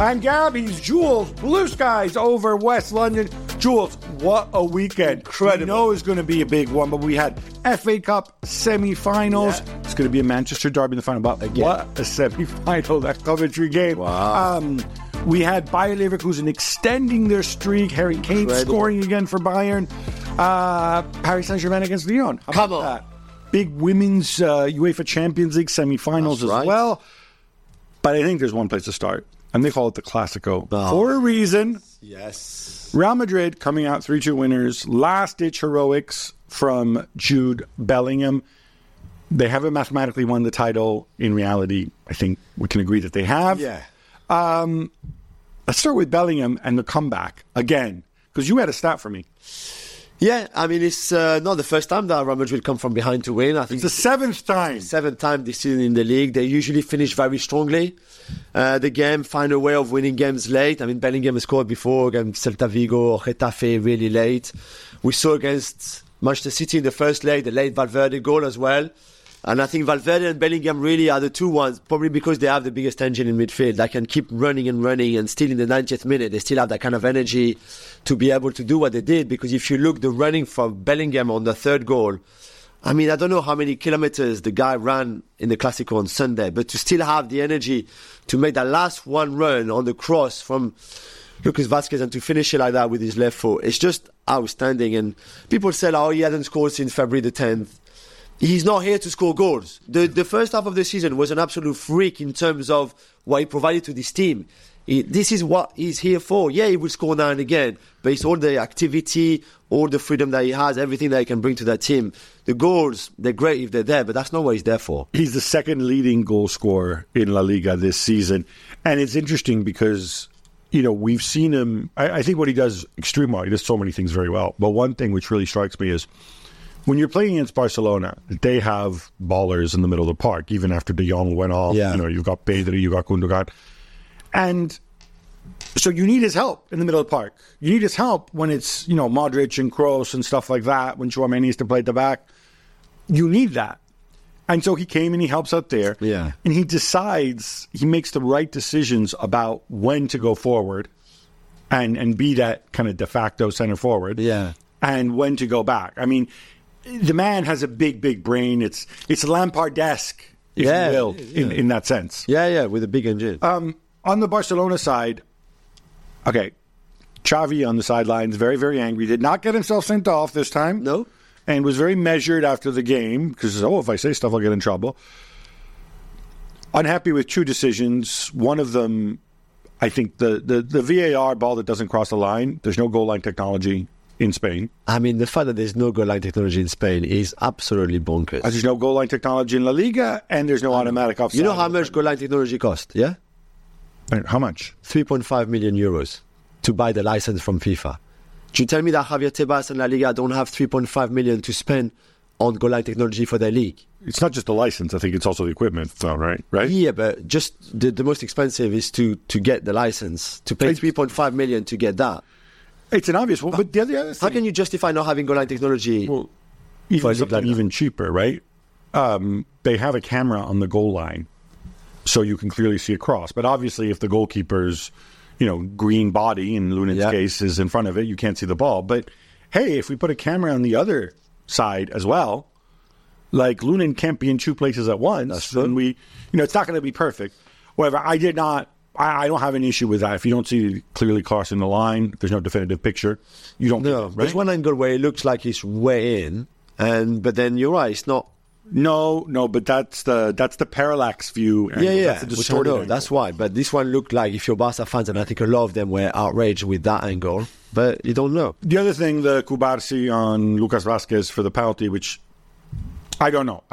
I'm Gabby's Jules, Blue Skies over West London. Jules, what a weekend. Incredible. We know it's going to be a big one, but we had FA Cup semi-finals. Yeah. It's going to be a Manchester derby in the final. But again, what a semi-final, that Coventry game. Wow. We had Bayer Leverkusen extending their streak. Harry Kane scoring again for Bayern. Paris Saint-Germain against Lyon. Come on. That? Big women's UEFA Champions League semi-finals as well. But I think there's one place to start, and they call it the Clásico for a reason. Yes. Real Madrid coming out 3-2 winners. Last-ditch heroics from Jude Bellingham. They haven't mathematically won the title. In reality, I think we can agree that they have. Yeah. Let's start with Bellingham and the comeback again, because you had a stat for me. Yeah, I mean, it's not the first time that Real Madrid come from behind to win. I think it's the seventh time. Seventh time this season in the league. They usually finish very strongly. The game find a way of winning games late. I mean, Bellingham scored before against Celta Vigo or Getafe really late. We saw against Manchester City in the first leg, the late Valverde goal as well. And I think Valverde and Bellingham really are the two ones, probably because they have the biggest engine in midfield. They can keep running, and still in the 90th minute, they still have that kind of energy to be able to do what they did. Because if you look the running from Bellingham on the third goal, I mean, I don't know how many kilometers the guy ran in the Clásico on Sunday, but to still have the energy to make that last one run on the cross from Lucas Vázquez and to finish it like that with his left foot, it's just outstanding. And people say, he hasn't scored since February the 10th. He's not here to score goals. The first half of the season was an absolute freak in terms of what he provided to this team. This is what he's here for. Yeah, he will score now and again, but it's all the activity, all the freedom that he has, everything that he can bring to that team. The goals, they're great if they're there, but that's not what he's there for. He's the second leading goal scorer in La Liga this season. And it's interesting because, we've seen him. I think what he does extremely well. He does so many things very well. But one thing which really strikes me is, when you're playing against Barcelona, they have ballers in the middle of the park, even after De Jong went off. Yeah. You've got Pedri, you've got Gundogan. And so you need his help in the middle of the park. You need his help when it's, Modric and Kroos and stuff like that, when Tchouaméni needs to play at the back. You need that. And so he came and he helps out there. Yeah. And he makes the right decisions about when to go forward and be that kind of de facto center forward. Yeah. And when to go back. I mean, the man has a big, big brain. It's Lampard-esque, if you will, in that sense. Yeah, with a big engine. On the Barcelona side, okay, Xavi on the sidelines, very, very angry. Did not get himself sent off this time. No. And was very measured after the game, because, if I say stuff, I'll get in trouble. Unhappy with two decisions. One of them, I think, the VAR ball that doesn't cross the line, there's no goal line technology in Spain. I mean, the fact that there's no goal line technology in Spain is absolutely bonkers. There's no goal line technology in La Liga, and there's no automatic offside. You know how much goal line technology cost, yeah? How much? 3.5 million euros to buy the license from FIFA. Do you tell me that Javier Tebas and La Liga don't have 3.5 million to spend on goal line technology for their league? It's not just the license. I think it's also the equipment, though, right? Yeah, but just the most expensive is to get the license, to pay 3.5 million to get that. It's an obvious one, but the other thing... How can you justify not having goal line technology? Well, even cheaper, right? They have a camera on the goal line, so you can clearly see across. But obviously, if the goalkeeper's, green body, in Lunen's case, is in front of it, you can't see the ball. But, hey, if we put a camera on the other side as well, like Lunen can't be in two places at once, then it's not going to be perfect. However, I don't have an issue with that. If you don't see clearly crossing the line, there's no definitive picture, you don't get it, right? There's one angle where it looks like he's way in, but then you're right, it's not. No, but that's the parallax view angle. Yeah, that's the distorted angle. That's why. But this one looked like, if you're Barca fans, and I think a lot of them were outraged with that angle, but you don't know. The other thing, the Cubarsí on Lucas Vázquez for the penalty, which I don't know.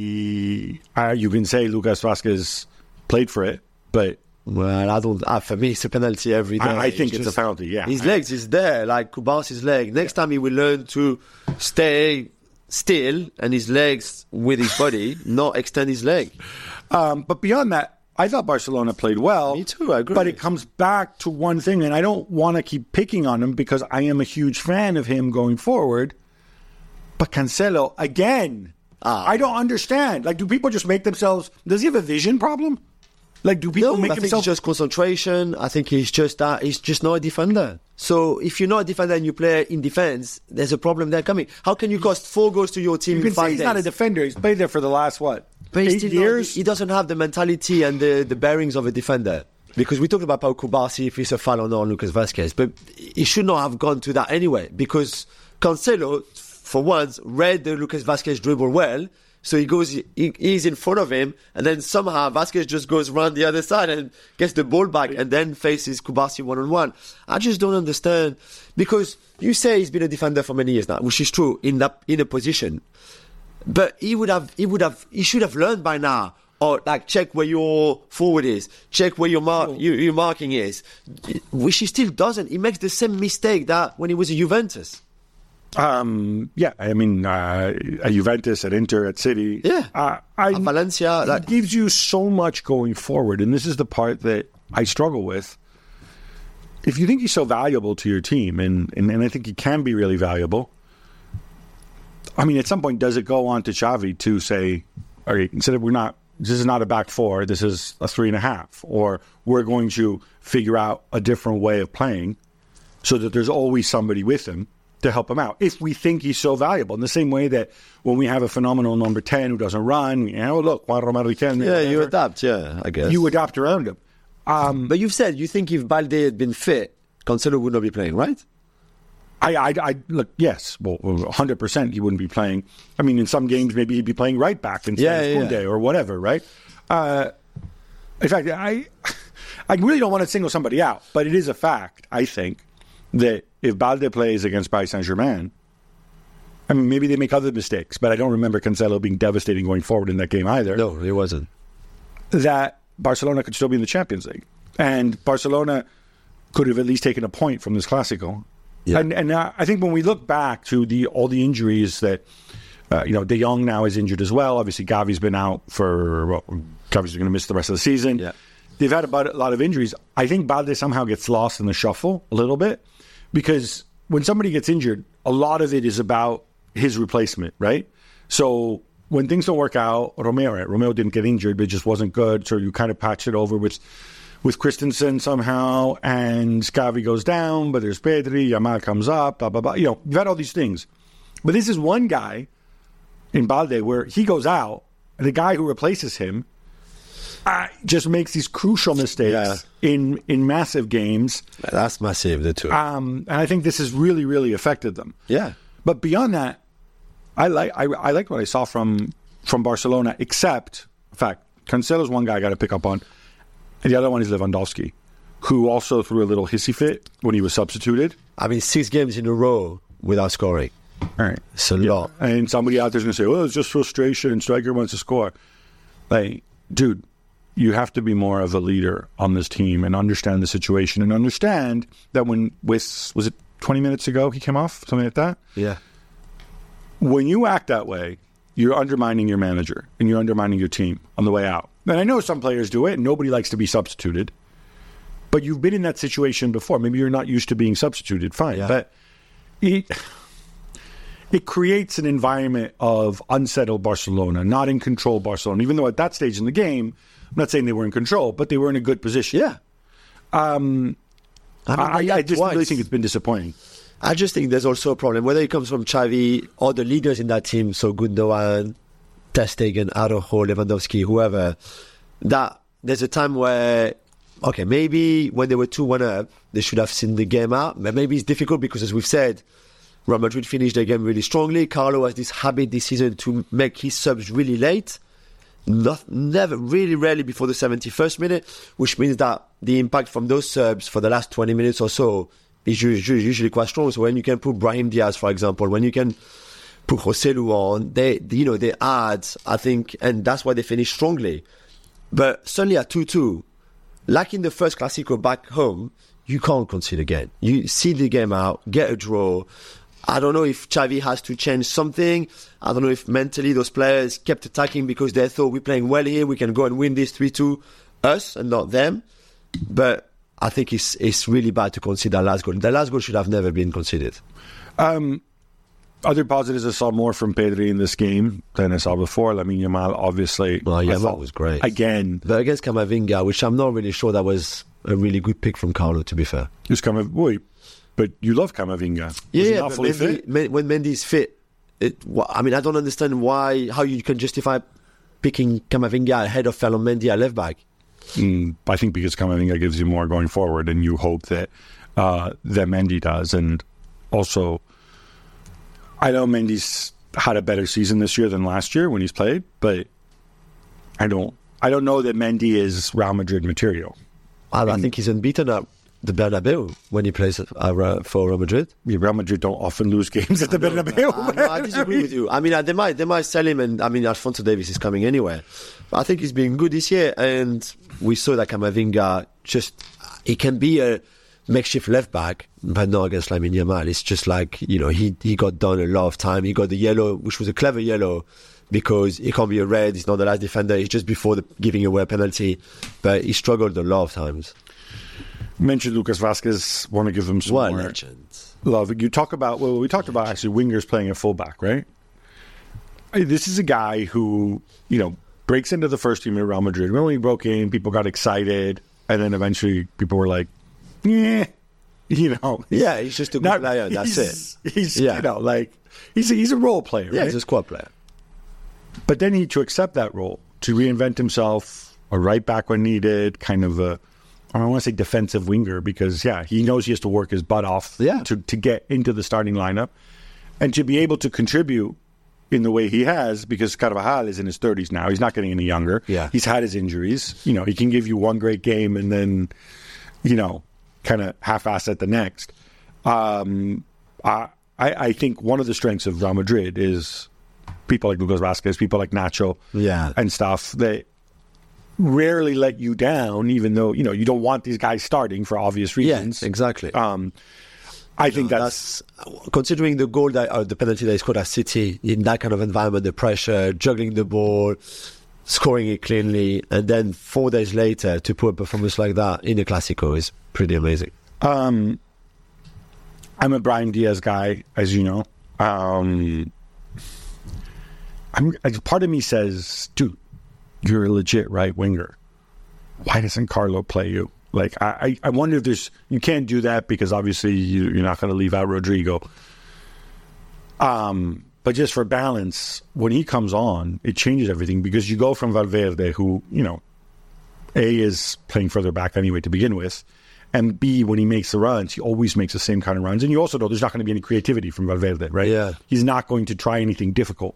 You can say Lucas Vázquez played for it, but... Well, I don't. For me, it's a penalty every day. I think it's a penalty, yeah. His legs is there, like Cubarsí's leg. Next time he will learn to stay still and his legs with his body, not extend his leg. But beyond that, I thought Barcelona played well. Me too, I agree. But it comes back to one thing, and I don't want to keep picking on him because I am a huge fan of him going forward. But Cancelo, again, I don't understand. Like, do people just make themselves... Does he have a vision problem? Like, do people make I think himself... it's just concentration. I think he's just not a defender. So if you're not a defender and you play in defense, there's a problem there coming. How can you cost 4 goals to your team You in can 5 say he's days? not a defender. He's played there for the last, what, But 8 years? He doesn't have the mentality and the bearings of a defender. Because we talked about Pau Kubasi, if it's a foul or not on Lucas Vazquez. But he should not have gone to that anyway. Because Cancelo, for once, read the Lucas Vazquez dribble well. So he's in front of him. And then somehow Vazquez just goes round the other side and gets the ball back and then faces Kubasi one-on-one. I just don't understand. Because you say he's been a defender for many years now, which is true in a position. But he should have learned by now. Or like check where your forward is, check where your marking is, which he still doesn't. He makes the same mistake that when he was at Juventus. Yeah, I mean, at Juventus, at Inter, at City. Yeah, at Valencia. It gives you so much going forward, and this is the part that I struggle with. If you think he's so valuable to your team, and I think he can be really valuable, I mean, at some point, does it go on to Xavi to say, all right, instead of this is not a back 4, this is a 3.5, or we're going to figure out a different way of playing so that there's always somebody with him to help him out. If we think he's so valuable, in the same way that when we have a phenomenal number 10 who doesn't run, look, Juan Romero can. Yeah, you adapt, I guess. You adapt around him. But you've said you think if Balde had been fit, Cancelo would not be playing, right? I look, yes, well, 100% he wouldn't be playing. I mean, in some games, maybe he'd be playing right back instead of Koundé or whatever, right? In fact, I really don't want to single somebody out, but it is a fact, I think, that if Balde plays against Paris Saint-Germain, I mean, maybe they make other mistakes, but I don't remember Cancelo being devastating going forward in that game either. No, he wasn't. That Barcelona could still be in the Champions League. And Barcelona could have at least taken a point from this Clásico. Yeah. And I think when we look back to all the injuries that, De Jong now is injured as well. Obviously, Gavi's been out Gavi's going to miss the rest of the season. Yeah. They've had a lot of injuries. I think Balde somehow gets lost in the shuffle a little bit because when somebody gets injured, a lot of it is about his replacement, right? So when things don't work out, Romeo didn't get injured, but it just wasn't good. So you kind of patch it over with Christensen somehow, and Gavi goes down, but there's Pedri, Yamal comes up, blah, blah, blah. You've had all these things. But this is one guy in Balde where he goes out, and the guy who replaces him just makes these crucial mistakes in massive games. That's massive, the two. And I think this has really, really affected them. Yeah. But beyond that, I liked what I saw from Barcelona, except, in fact, Cancelo's one guy I got to pick up on. And the other one is Lewandowski, who also threw a little hissy fit when he was substituted. I mean, 6 games in a row without scoring. All right. It's a lot. And somebody out there's going to say, well, it's just frustration and striker wants to score. Like, dude, you have to be more of a leader on this team and understand the situation and understand that was it 20 minutes ago he came off? Something like that? Yeah. When you act that way, you're undermining your manager and you're undermining your team on the way out. And I know some players do it, and nobody likes to be substituted. But you've been in that situation before. Maybe you're not used to being substituted, fine. Yeah. But it creates an environment of unsettled Barcelona, not in control Barcelona. Even though at that stage in the game, I'm not saying they were in control, but they were in a good position. Yeah. I just really think it's been disappointing. I just think there's also a problem, whether it comes from Xavi or the leaders in that team, so Gundogan, Ter Stegen, Araujo, Lewandowski, whoever, that there's a time where, okay, maybe when they were 2-1 up, they should have seen the game out. But maybe it's difficult because, as we've said, Real Madrid finished the game really strongly. Carlo has this habit this season to make his subs really late. Really rarely before the 71st minute, which means that the impact from those subs for the last 20 minutes or so is usually quite strong. So when you can put Brahim Diaz, for example, when you can put Joselu on, they add, I think, and that's why they finish strongly. But suddenly at 2-2, like in the first Clásico back home, you can't concede again. You see the game out, get a draw. I don't know if Xavi has to change something. I don't know if mentally those players kept attacking because they thought we're playing well here, we can go and win this 3-2, us and not them. But I think it's really bad to concede that last goal. The last goal should have never been conceded. Other positives, I saw more from Pedri in this game than I saw before. Lamine Yamal, obviously. Well, yeah, that was great. Again. But against Camavinga, which I'm not really sure that was a really good pick from Carlo, to be fair. It's but you love Camavinga. Yeah, but when Mendy's fit, I mean, I don't understand how you can justify picking Camavinga ahead of Ferland Mendy at left back. I think because Camavinga gives you more going forward, and you hope that Mendy does. And also, I know Mendy's had a better season this year than last year when he's played, but I don't know that Mendy is Real Madrid material. I think he's unbeaten at the Bernabeu when he plays for Real Madrid. Yeah, Real Madrid don't often lose games at the Bernabeu. I disagree with you. I mean, they might sell him, and I mean, Alphonso Davies is coming anyway. But I think he's been good this year, and we saw that Camavinga he can be a makeshift left back, but not against Lamine Yamal. It's just like, he got done a lot of time. He got the yellow, which was a clever yellow, because he can't be a red. He's not the last defender. He's just before giving away a penalty, but he struggled a lot of times. Mentioned Lucas Vasquez. Want to give him some more legend. Love. You talk about we talked about actually wingers playing at fullback, right? This is a guy who breaks into the first team at Real Madrid. When he broke in, people got excited, and then eventually people were like, "Yeah, yeah, he's just a good player. That's it. He's he's a role player. Yeah, right? He's a squad player. But then to accept that role, to reinvent himself, a right back when needed, kind of I don't want to say defensive winger, because he knows he has to work his butt off to get into the starting lineup, and to be able to contribute in the way he has, because Carvajal is in his 30s now. He's not getting any younger. Yeah. He's had his injuries. He can give you one great game and then, kind of half-ass at the next. I think one of the strengths of Real Madrid is people like Lucas Vasquez, people like Nacho and stuff. They rarely let you down, even though, you don't want these guys starting for obvious reasons. Yeah, exactly. I think that's considering the goal the penalty that he scored at City in that kind of environment, the pressure, juggling the ball, scoring it cleanly, and then 4 days later to put a performance like that in a Clásico is pretty amazing. I'm a Brahim Diaz guy, as you know. Part of me says, dude, you're a legit right winger. Why doesn't Carlo play you? Like, I wonder if you can't do that because obviously you're not going to leave out Rodrigo. But just for balance, when he comes on, it changes everything, because you go from Valverde, who, A, is playing further back anyway to begin with, and B, when he makes the runs, he always makes the same kind of runs. And you also know there's not going to be any creativity from Valverde, right? Yeah. He's not going to try anything difficult.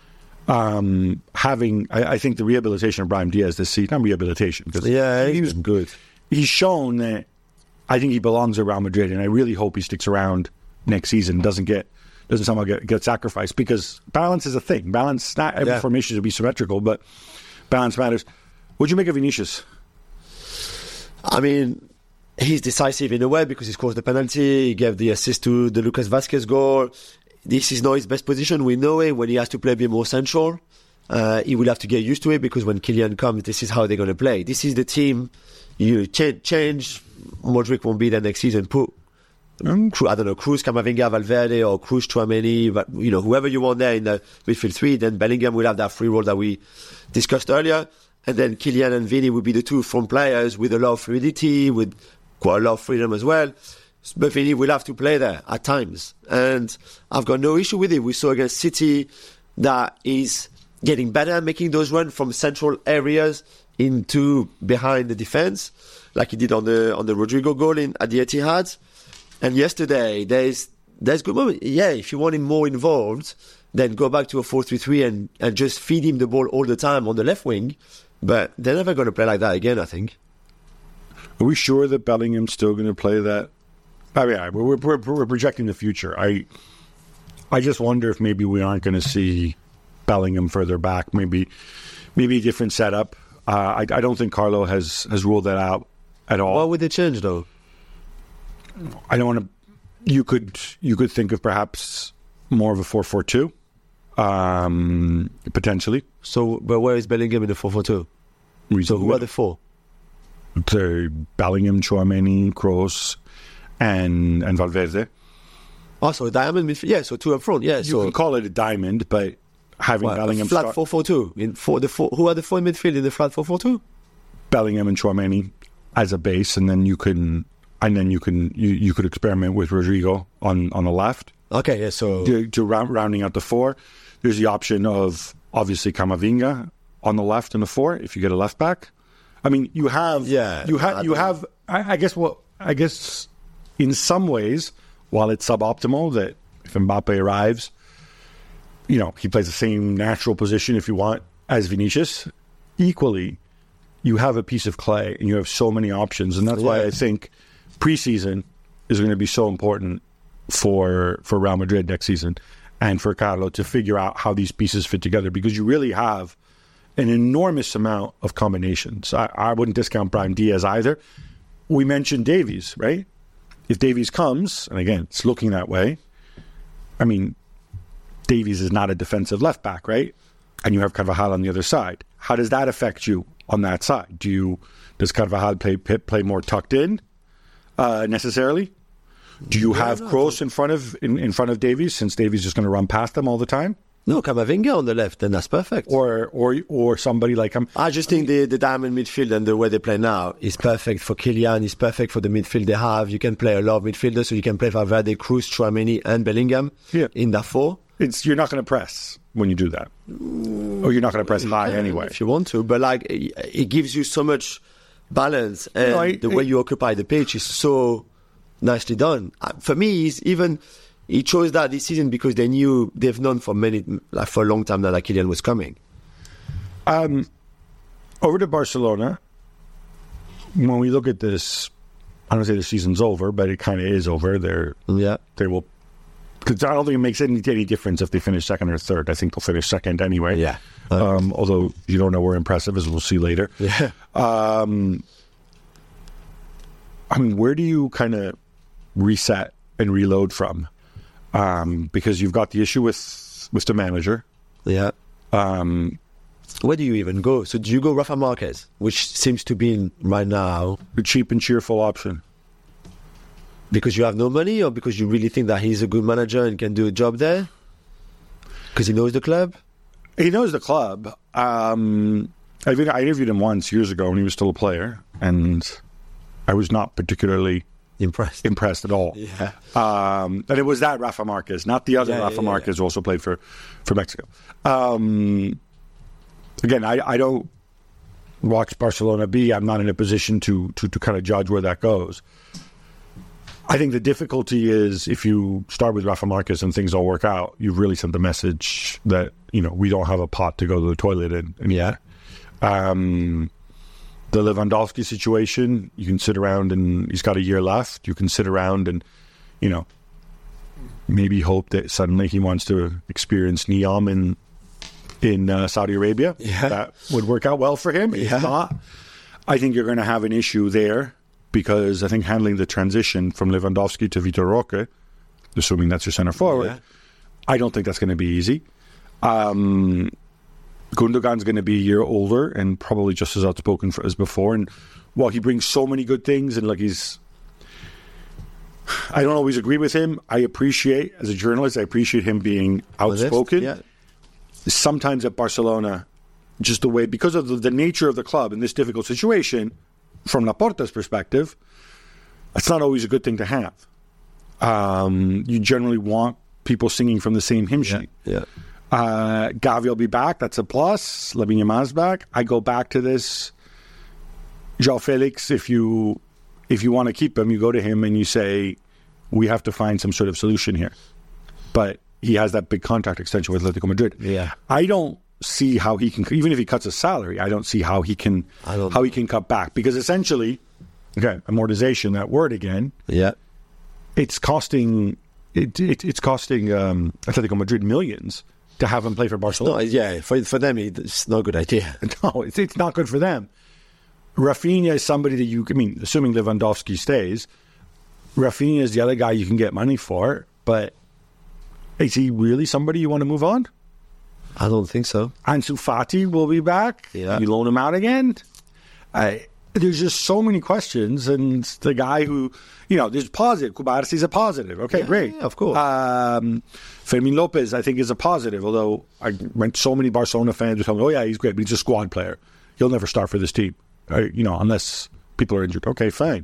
I think the rehabilitation of Brahim Diaz this season, not rehabilitation, because he was good. He's shown that I think he belongs at Real Madrid, and I really hope he sticks around next season, doesn't somehow get sacrificed, because balance is a thing. Balance, not every formation should be symmetrical, but balance matters. What'd you make of Vinicius? I mean, he's decisive in a way because he scores the penalty. He gave the assist to the Lucas Vasquez goal. This is not his best position. We know it. When he has to play a bit more central, he will have to get used to it, because when Kylian comes, this is how they're going to play. This is the team. You change. Modric won't be there next season. Put, I don't know, Cruz, Camavinga, Valverde, or Cruz, Tchouaméni, but whoever you want there in the midfield three. Then Bellingham will have that free role that we discussed earlier, and then Kylian and Vini will be the two front players with a lot of fluidity, with quite a lot of freedom as well. But Vini will have to play there at times, and I've got no issue with it. We saw against City that he's getting better at making those runs from central areas into behind the defense, like he did on the Rodrigo goal at the Etihad. And yesterday, there's good moment. Yeah, if you want him more involved, then go back to a 4-3-3 and just feed him the ball all the time on the left wing. But they're never going to play like that again, I think. Are we sure that Bellingham's still going to play that? I mean, we're projecting the future. I just wonder if maybe we aren't going to see Bellingham further back. Maybe a different setup. I don't think Carlo has ruled that out at all. What would they change, though? I don't want to. You could think of perhaps more of a 4-4-2, potentially. So, but where is Bellingham in the 4-4-2? So, who are the four? Bellingham, Tchouaméni, Kroos, and Valverde. Oh, so a diamond midfield. Yeah, so two up front. Yeah, You can call it a diamond, but having Bellingham flat 4-4-2. Who are the four in midfield in the flat 4-4-2? Bellingham and Tchouaméni as a base, and then you could experiment with Rodrigo on the left. Okay, yeah. So to rounding out the four, there's the option of obviously Camavinga on the left in the four if you get a left back. I mean, you have. I guess in some ways, while it's suboptimal that if Mbappe arrives, he plays the same natural position if you want as Vinicius. Equally, you have a piece of clay and you have so many options, and that's why I think preseason is going to be so important for Real Madrid next season and for Carlo to figure out how these pieces fit together, because you really have an enormous amount of combinations. I wouldn't discount Brahim Diaz either. We mentioned Davies, right? If Davies comes, and again, it's looking that way, I mean, Davies is not a defensive left back, right? And you have Carvajal on the other side. How does that affect you on that side? Does Carvajal play more tucked in necessarily? Do you have Kroos in front of Davies, since Davies is just going to run past them all the time? No, Camavinga on the left, then that's perfect. Or somebody like him. I just think the diamond midfield and the way they play now is perfect for Kylian, is perfect for the midfield they have. You can play a lot of midfielders, so you can play Valverde, Kroos, Tchouaméni, and Bellingham in that four. You're not going to press when you do that. Or you're not going to press high anyway. If you want to, but it gives you so much balance, and the way you occupy the pitch is so nicely done. For me, he chose that this season because they've known for a long time that Kylian was coming. Over to Barcelona, when we look at this, I don't say the season's over, but it kind of is over. They will, because I don't think it makes any difference if they finish second or third. I think they'll finish second anyway. Yeah. Although you don't know we're impressive, as we'll see later. Yeah. I mean, where do you kind of reset and reload from? Because you've got the issue with the manager. Yeah. Where do you even go? So do you go Rafa Marquez, which seems to be right now the cheap and cheerful option? Because you have no money, or because you really think that he's a good manager and can do a job there? Because he knows the club? He knows the club. I interviewed him once years ago when he was still a player, and I was not particularly impressed at all. Yeah. And it was that Rafa Marquez, not the other Rafa Marquez who also played for Mexico. Again, I don't watch Barcelona B. I'm not in a position to kind of judge where that goes. I think the difficulty is if you start with Rafa Marquez and things don't work out, you've really sent the message that, we don't have a pot to go to the toilet in. Yeah. The Lewandowski situation, you can sit around and he's got a year left. You can sit around and, maybe hope that suddenly he wants to experience Neom in Saudi Arabia. Yeah. That would work out well for him. If not, I think you're going to have an issue there, because I think handling the transition from Lewandowski to Vitor Roque, assuming that's your center forward, I don't think that's going to be easy. Gundogan's going to be a year older and probably just as outspoken as before. And while he brings so many good things, and I don't always agree with him. As a journalist, I appreciate him being outspoken. Yeah. Sometimes at Barcelona, just the way, because of the nature of the club in this difficult situation, from Laporta's perspective, it's not always a good thing to have. You generally want people singing from the same hymn sheet. Yeah. Gavi will be back. That's a plus. Lamine Yamal's back. I go back to this. João Felix, if you want to keep him, you go to him and you say, we have to find some sort of solution here. But he has that big contract extension with Atletico Madrid. Yeah. I don't see how he can, even if he cuts his salary, I don't see how he can cut back, because essentially, amortization, that word again. Yeah. It's costing Atletico Madrid millions to have him play for Barcelona. For them, it's not a good idea. No, it's not good for them. Rafinha is somebody that assuming Lewandowski stays, Rafinha is the other guy you can get money for, but is he really somebody you want to move on? I don't think so. Ansu Fati will be back. Yeah. You loan him out again. there's just so many questions, and the guy who, there's positive. Cubarsí's a positive. Okay, great. Yeah, of course. Fermin Lopez, I think, is a positive, although I met so many Barcelona fans who tell me, oh, yeah, he's great, but he's a squad player. He'll never start for this team, unless people are injured. Okay, fine.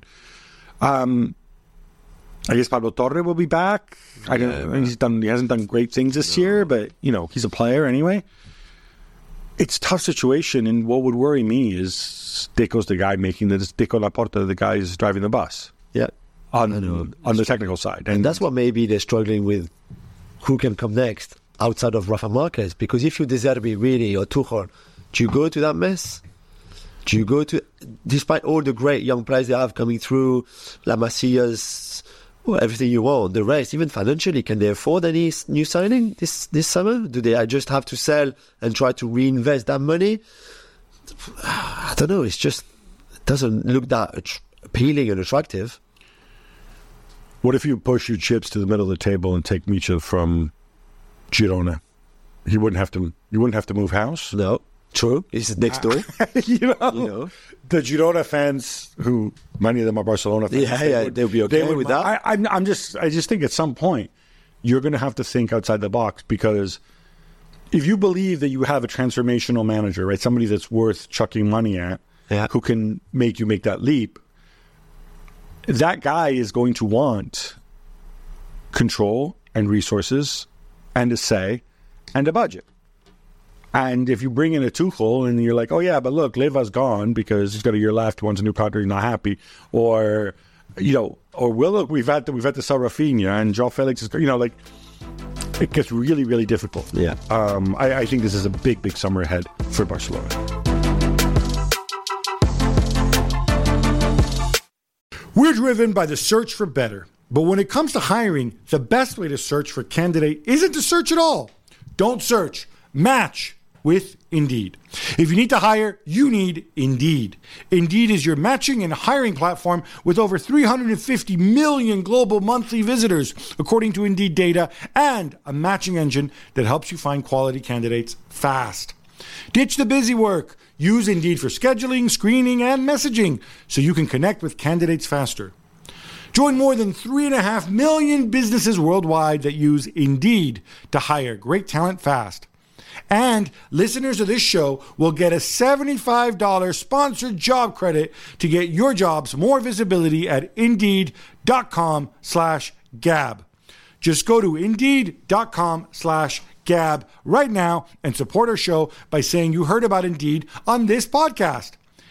I guess Pablo Torre will be back. He hasn't done great things this year, but, he's a player anyway. It's a tough situation, and what would worry me is Deco's the guy Deco Laporta, the guy who's driving the bus. Yeah. On the technical side. And that's what maybe they're struggling with, who can come next outside of Rafa Marquez. Because if you De Zerbi really, or Tuchel, do you go to that mess? Do you go to, despite all the great young players they have coming through, La Masias, everything you want, the rest, even financially, can they afford any new signing this summer? Do they just have to sell and try to reinvest that money? I don't know. It doesn't look that appealing and attractive. What if you push your chips to the middle of the table and take Micha from Girona? You wouldn't have to move house? No. True. It's next door. The Girona fans, who many of them are Barcelona fans, they'll be okay with that. I just think at some point you're going to have to think outside the box, because if you believe that you have a transformational manager, right, somebody that's worth chucking money at, who can make you make that leap, that guy is going to want control and resources and a say and a budget. And if you bring in a Tuchel and you're like, oh yeah, but look, Leva's gone because he's got a year left, wants a new contract, he's not happy, or look, we've had to sell Rafinha and João Felix is, it gets really, really difficult. Yeah. I think this is a big, big summer ahead for Barcelona. We're driven by the search for better, but when it comes to hiring, the best way to search for a candidate isn't to search at all. Don't search. Match with Indeed. If you need to hire, you need Indeed. Indeed is your matching and hiring platform with over 350 million global monthly visitors, according to Indeed data, and a matching engine that helps you find quality candidates fast. Ditch the busy work. Use Indeed for scheduling, screening, and messaging so you can connect with candidates faster. Join more than 3.5 million businesses worldwide that use Indeed to hire great talent fast. And listeners of this show will get a $75 sponsored job credit to get your jobs more visibility at Indeed.com/Gab. Just go to Indeed.com/Gab right now and support our show by saying you heard about Indeed on this podcast.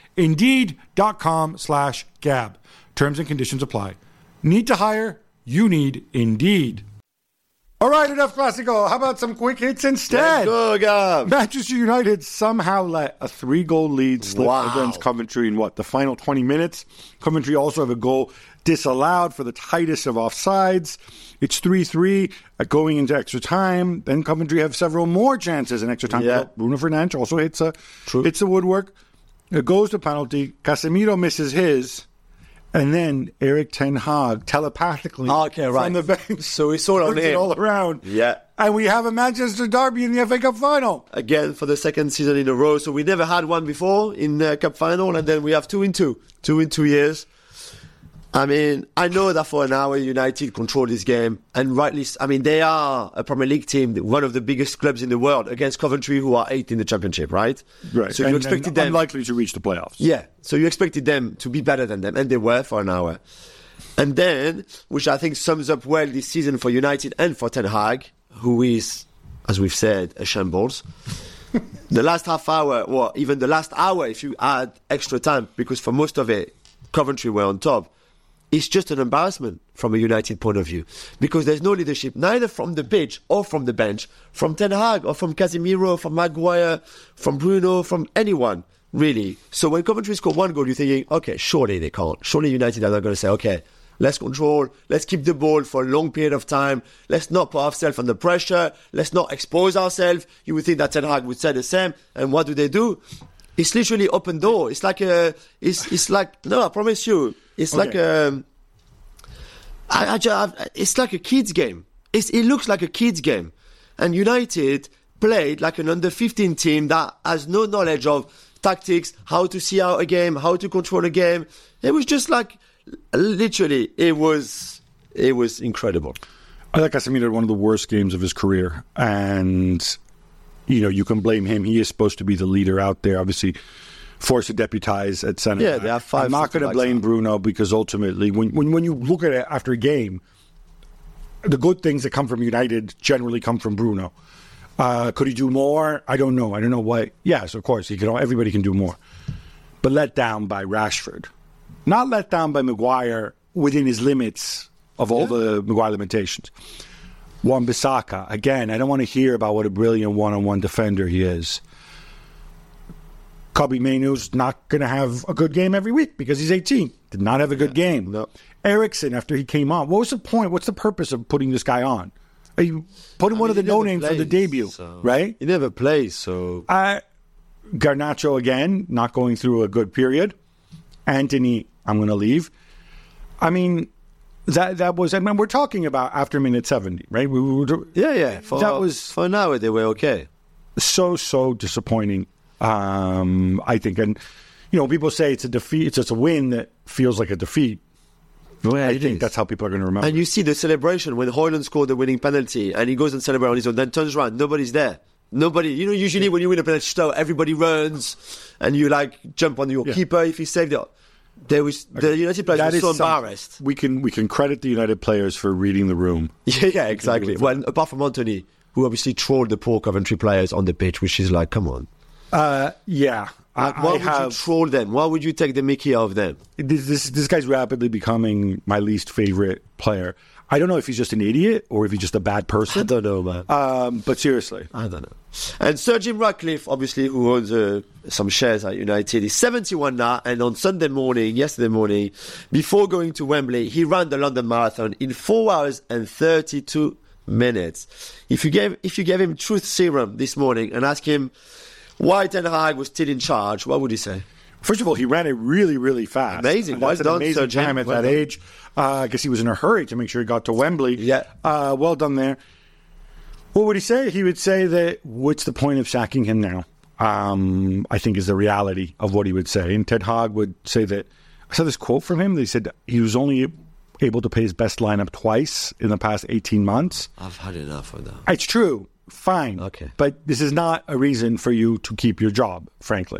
Indeed.com/Gab. Terms and conditions apply. Need to hire? You need Indeed. All right, enough Classico. How about some quick hits instead? Let's go, Gab. Manchester United somehow let a 3-goal lead slip against Coventry in the final 20 minutes. Coventry also have a goal disallowed for the tightest of offsides. It's 3-3 going into extra time. Then Coventry have several more chances in extra time. Yeah. Bruno Fernandes also hits a woodwork. It goes to penalty. Casemiro misses his. And then Erik ten Hag telepathically from the bench. So we saw it all around. Yeah. And we have a Manchester derby in the FA Cup final. Again, for the second season in a row. So we never had one before in the Cup final. And then we have 2 in 2. 2 in 2 years. I mean, I know that for an hour United control this game. And rightly, they are a Premier League team, one of the biggest clubs in the world, against Coventry, who are 8th in the Championship, right? Right. So you expected them unlikely to reach the playoffs. Yeah. So you expected them to be better than them, and they were for an hour. And then, which I think sums up well this season for United and for Ten Hag, who is, as we've said, a shambles. The last half hour, or even the last hour, if you add extra time, because for most of it, Coventry were on top. It's just an embarrassment from a United point of view, because there's no leadership, neither from the pitch or from the bench, from Ten Hag or from Casemiro, from Maguire, from Bruno, from anyone, really. So when Coventry score 1 goal, you're thinking, okay, surely they can't. Surely United are not going to say, okay, let's control, let's keep the ball for a long period of time, let's not put ourselves under pressure, let's not expose ourselves. You would think that Ten Hag would say the same, and what do? It's literally open door. It's like no, I promise you. It's okay. It's like a kid's game. It looks like a kid's game. And United played like an under-15 team that has no knowledge of tactics, how to see out a game, how to control a game. It was just like, literally, it was incredible. I think Casemiro had one of the worst games of his career, and you can blame him. He is supposed to be the leader out there, obviously forced to deputize at center. Yeah, they have 5. I'm not going to blame Bruno, because ultimately, when you look at it after a game, the good things that come from United generally come from Bruno. Could he do more? I don't know. I don't know what. Yes, of course, everybody can do more. But let down by Rashford. Not let down by Maguire within his limits of all the Maguire limitations. Wan-Bissaka, again, I don't want to hear about what a brilliant one-on-one defender he is. Kobbie Mainoo's not going to have a good game every week because he's 18. Did not have a good game. No. Eriksen, after he came on, what was the point? What's the purpose of putting this guy on? Are you putting one of the no-names for the debut, right? He never plays, so... Garnacho, again, not going through a good period. Anthony, I'm going to leave. I mean... That was, I mean, we're talking about after minute 70, right? For now, they were okay. So disappointing, I think. And, people say it's a defeat, it's just a win that feels like a defeat. Well, I think that's how people are going to remember. And you see the celebration when Højlund scored the winning penalty and he goes and celebrates on his own, then turns around, nobody's there. Nobody, usually when you win a penalty shootout, everybody runs and you jump on your keeper if he saved it. The United players were so embarrassed. We can credit the United players for reading the room. Yeah, exactly. Well, apart from Anthony, who obviously trolled the poor Coventry players on the pitch, which is like, come on. Yeah. Why would you troll them? Why would you take the mickey out of them? This guy's rapidly becoming my least favorite player. I don't know if he's just an idiot or if he's just a bad person. I don't know, man. But seriously. I don't know. And Sir Jim Ratcliffe, obviously, who owns some shares at United, is 71 now. And on yesterday morning, before going to Wembley, he ran the London Marathon in 4 hours and 32 minutes. If you gave him truth serum this morning and asked him why Ten Hag was still in charge, what would he say? First of all, he ran it really, really fast. Amazing. Well done, amazing time at that age. I guess he was in a hurry to make sure he got to Wembley. Yeah. Well done there. What would he say? He would say that, what's the point of sacking him now? I think is the reality of what he would say. And Ten Hag would say that, I saw this quote from him. They said he was only able to play his best lineup twice in the past 18 months. I've had enough of that. It's true. Fine. Okay. But this is not a reason for you to keep your job, frankly.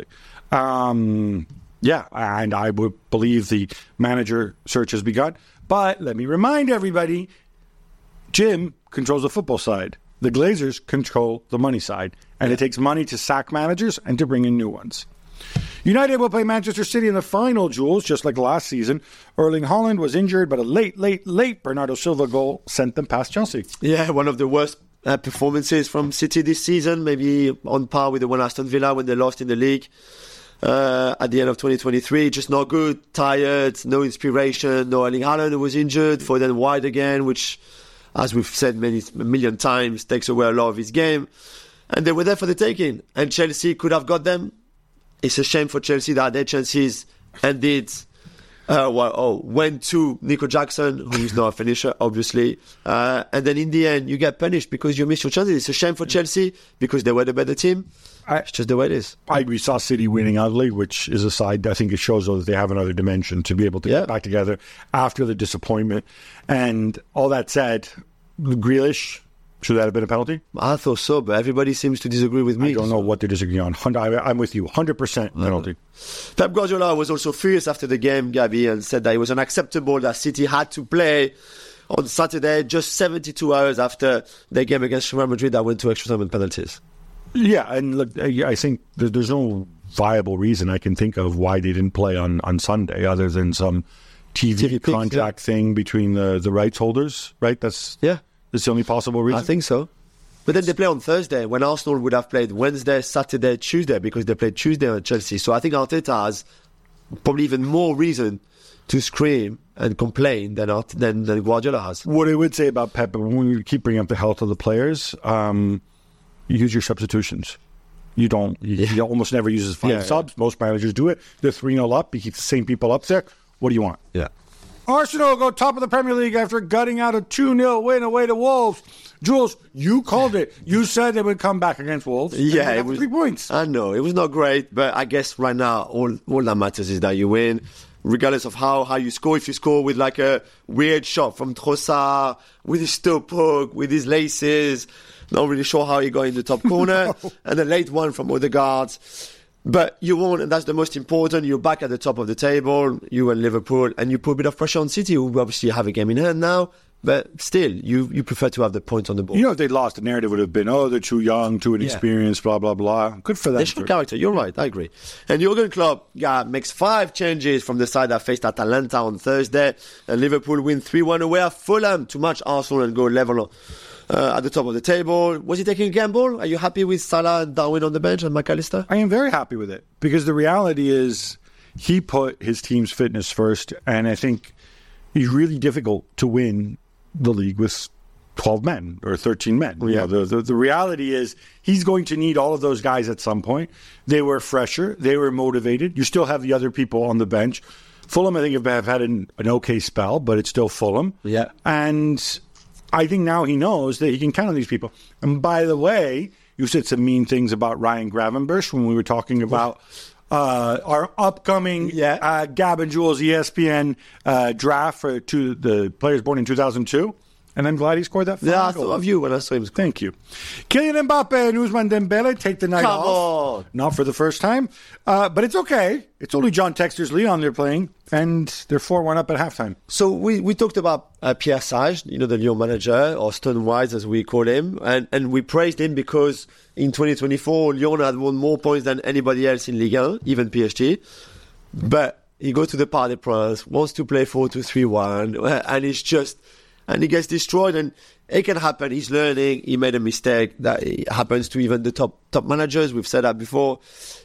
Yeah, and I would believe the manager search has begun. But let me remind everybody, Jim controls the football side. The Glazers control the money side. And it takes money to sack managers and to bring in new ones. United will play Manchester City in the final, Jules, just like last season. Erling Haaland was injured, but a late Bernardo Silva goal sent them past Chelsea. Yeah, one of the worst performances from City this season, maybe on par with the one Aston Villa when they lost in the league. At the end of 2023, just not good, tired, no inspiration, no Erling Haaland who was injured, Foden wide again, which, as we've said a million times, takes away a lot of his game. And they were there for the taking, and Chelsea could have got them. It's a shame for Chelsea that their chances ended, went to Nico Jackson, who is not a finisher, obviously. And then in the end, you get punished because you missed your chances. It's a shame for Chelsea because they were the better team. It's just the way it is. We saw City winning ugly, which is a side. I think it shows though that they have another dimension to be able to get back together after the disappointment. And all that said, Grealish, should that have been a penalty? I thought so, but everybody seems to disagree with me. I don't know what they disagree on. I'm with you. 100% penalty. Pep Guardiola was also furious after the game, Gabi, and said that it was unacceptable that City had to play on Saturday, just 72 hours after their game against Real Madrid that went to extra time and penalties. Yeah, and look, I think there's no viable reason I can think of why they didn't play on Sunday other than some TV contract thing between the rights holders, right? That's the only possible reason. I think so. But then they play on Thursday when Arsenal would have played Wednesday, Saturday, Tuesday because they played Tuesday on Chelsea. So I think Arteta has probably even more reason to scream and complain than Guardiola has. What I would say about Pep, when we keep bringing up the health of the players, use your substitutions. You almost never use 5 subs. Most managers do it. They're 3-0 up. You keep the same people up there. What do you want? Yeah. Arsenal go top of the Premier League after gutting out a 2-0 win away to Wolves. Jules, you called it. You said they would come back against Wolves. Yeah, it was 3 points. I know it was not great, but I guess right now all that matters is that you win, regardless of how you score. If you score with like a weird shot from Trossard, with his toe poke, with his laces, not really sure how he got in the top corner, and a late one from Odegaard. But you won, and that's the most important. You're back at the top of the table, you and Liverpool, and you put a bit of pressure on City, who obviously have a game in hand now. But still, you prefer to have the point on the board. You know, if they lost, the narrative would have been, they're too young, too inexperienced, blah, blah, blah. Good for them. They show character. You're right. I agree. And Jurgen Klopp makes 5 changes from the side that faced Atalanta on Thursday. And Liverpool win 3-1 away at Fulham to match Arsenal and go level at the top of the table. Was he taking a gamble? Are you happy with Salah and Darwin on the bench and McAllister? I am very happy with it because the reality is he put his team's fitness first, and I think it's really difficult to win the league with 12 men or 13 men. Yeah. You know, the reality is he's going to need all of those guys at some point. They were fresher. They were motivated. You still have the other people on the bench. Fulham, I think, have had an okay spell, but it's still Fulham. Yeah. And I think now he knows that he can count on these people. And by the way, you said some mean things about Ryan Gravenberch when we were talking about our upcoming Gab and Jules ESPN draft to the players born in 2002. And I'm glad he scored that. Yeah, I thought of you when I saw him. Thank you. Kylian Mbappe and Ousmane Dembele take the night off. Come on. Not for the first time. But it's okay. It's only John Textor's Lyon they're playing. And they're 4-1 up at halftime. So we talked about Pierre Sage, the Lyon manager, or Stonewise as we call him. And we praised him because in 2024, Lyon had won more points than anybody else in Ligue 1, even PSG. But he goes to the Parc des Princes, wants to play 4-2-3-1, and it's just... And he gets destroyed, and it can happen. He's learning. He made a mistake. That happens to even the top managers. We've said that before.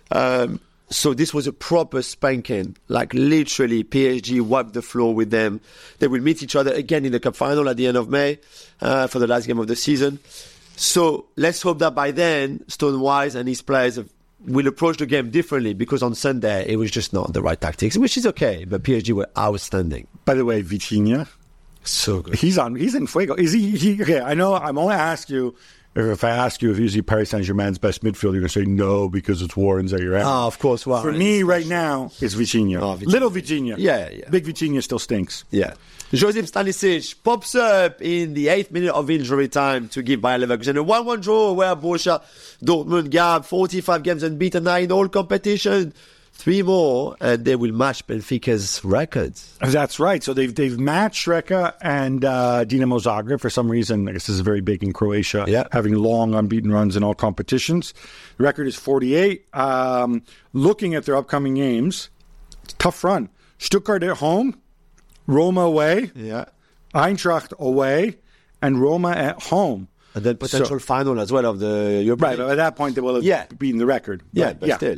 So this was a proper spanking. Like literally, PSG wiped the floor with them. They will meet each other again in the cup final at the end of May for the last game of the season. So let's hope that by then, Stonewise and his players will approach the game differently, because on Sunday it was just not the right tactics, which is okay. But PSG were outstanding. By the way, Vitinha. So good. He's in fuego. Is he okay, I know I'm only ask you if I ask you if he's Paris Saint-Germain's best midfielder, you're going to say no because it's Warren Zaire. Oh, of course. Well, for me right now, it's Vitinha. Little Vitinha. Yeah. Big Vitinha still stinks. Yeah. Josip Stanisic pops up in the 8th minute of injury time to give Bayer Leverkusen a 1-1 draw, where Borussia Dortmund Gab 45 games unbeaten now in all competition. 3 more, and they will match Benfica's records. That's right. So they've matched Rijeka and Dinamo Zagreb for some reason. I guess this is very big in Croatia, having long unbeaten runs in all competitions. The record is 48. Looking at their upcoming games, it's a tough run. Stuttgart at home, Roma away, Eintracht away, and Roma at home. And then potential final as well of the European League. Right, at that point they will have beaten the record. But still.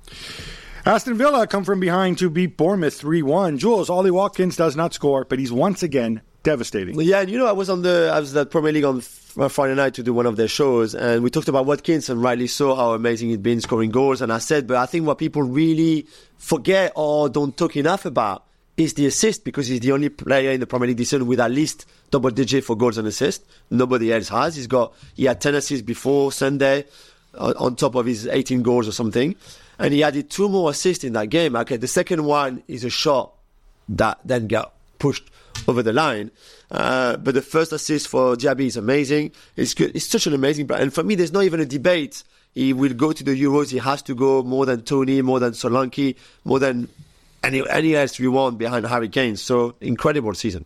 Aston Villa come from behind to beat Bournemouth 3-1. Jules, Ollie Watkins does not score, but he's once again devastating. Yeah, and I was at Premier League on Friday night to do one of their shows, and we talked about Watkins, and rightly so, how amazing he'd been scoring goals. And I said, but I think what people really forget or don't talk enough about is the assist, because he's the only player in the Premier League this season with at least double digit for goals and assists. Nobody else has. He had 10 assists before Sunday, on top of his 18 goals or something. And he added 2 more assists in that game. Okay, the second one is a shot that then got pushed over the line. But the first assist for Diaby is amazing. It's good. It's such an amazing player. And for me, there's not even a debate. He will go to the Euros. He has to go more than Tony, more than Solanke, more than any else we want behind Harry Kane. So incredible season.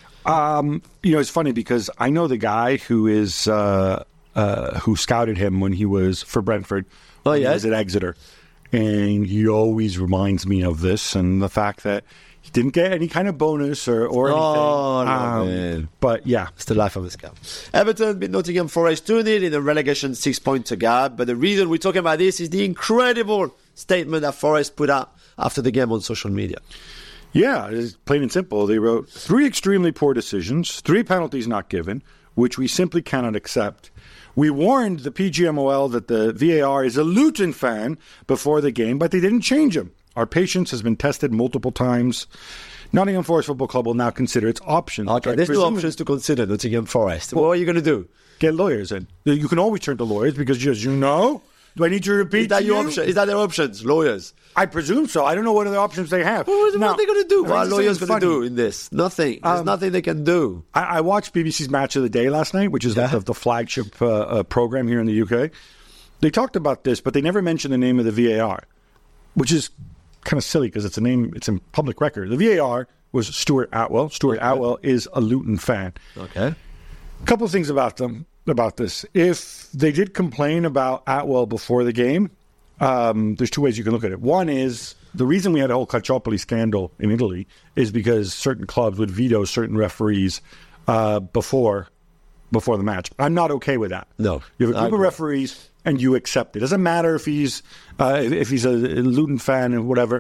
It's funny because I know the guy who is who scouted him when he was for Brentford. Oh, yeah. He was at Exeter. And he always reminds me of this and the fact that he didn't get any kind of bonus or anything. Oh, no, man. But yeah. It's the life of a scout. Everton beat Nottingham Forest 2-0 in a relegation 6-point gap. But the reason we're talking about this is the incredible statement that Forest put out after the game on social media. Yeah, it's plain and simple. They wrote, 3 extremely poor decisions, 3 penalties not given, which we simply cannot accept. We warned the PGMOL that the VAR is a Luton fan before the game, but they didn't change him. Our patience has been tested multiple times. Nottingham Forest Football Club will now consider its options. Okay, there's no options to consider Nottingham Forest. What are you going to do? Get lawyers in. You can always turn to lawyers because, as you know, do I need to repeat? Is that your option? Is that their options? Lawyers? I presume so. I don't know what other options they have. What are they going to do? What are lawyers going to do in this? Nothing. There's nothing they can do. I watched BBC's Match of the Day last night, which is the flagship program here in the UK. They talked about this, but they never mentioned the name of the VAR, which is kind of silly because it's a name. It's in public record. The VAR was Stuart Atwell. Stuart Atwell is a Luton fan. Okay. A couple of things about this. If they did complain about Atwell before the game, there's two ways you can look at it. One is the reason we had a whole Calciopoli scandal in Italy is because certain clubs would veto certain referees before the match. I'm not okay with that. No. You have a group of referees and you accept it. Doesn't matter if he's a Luton fan or whatever.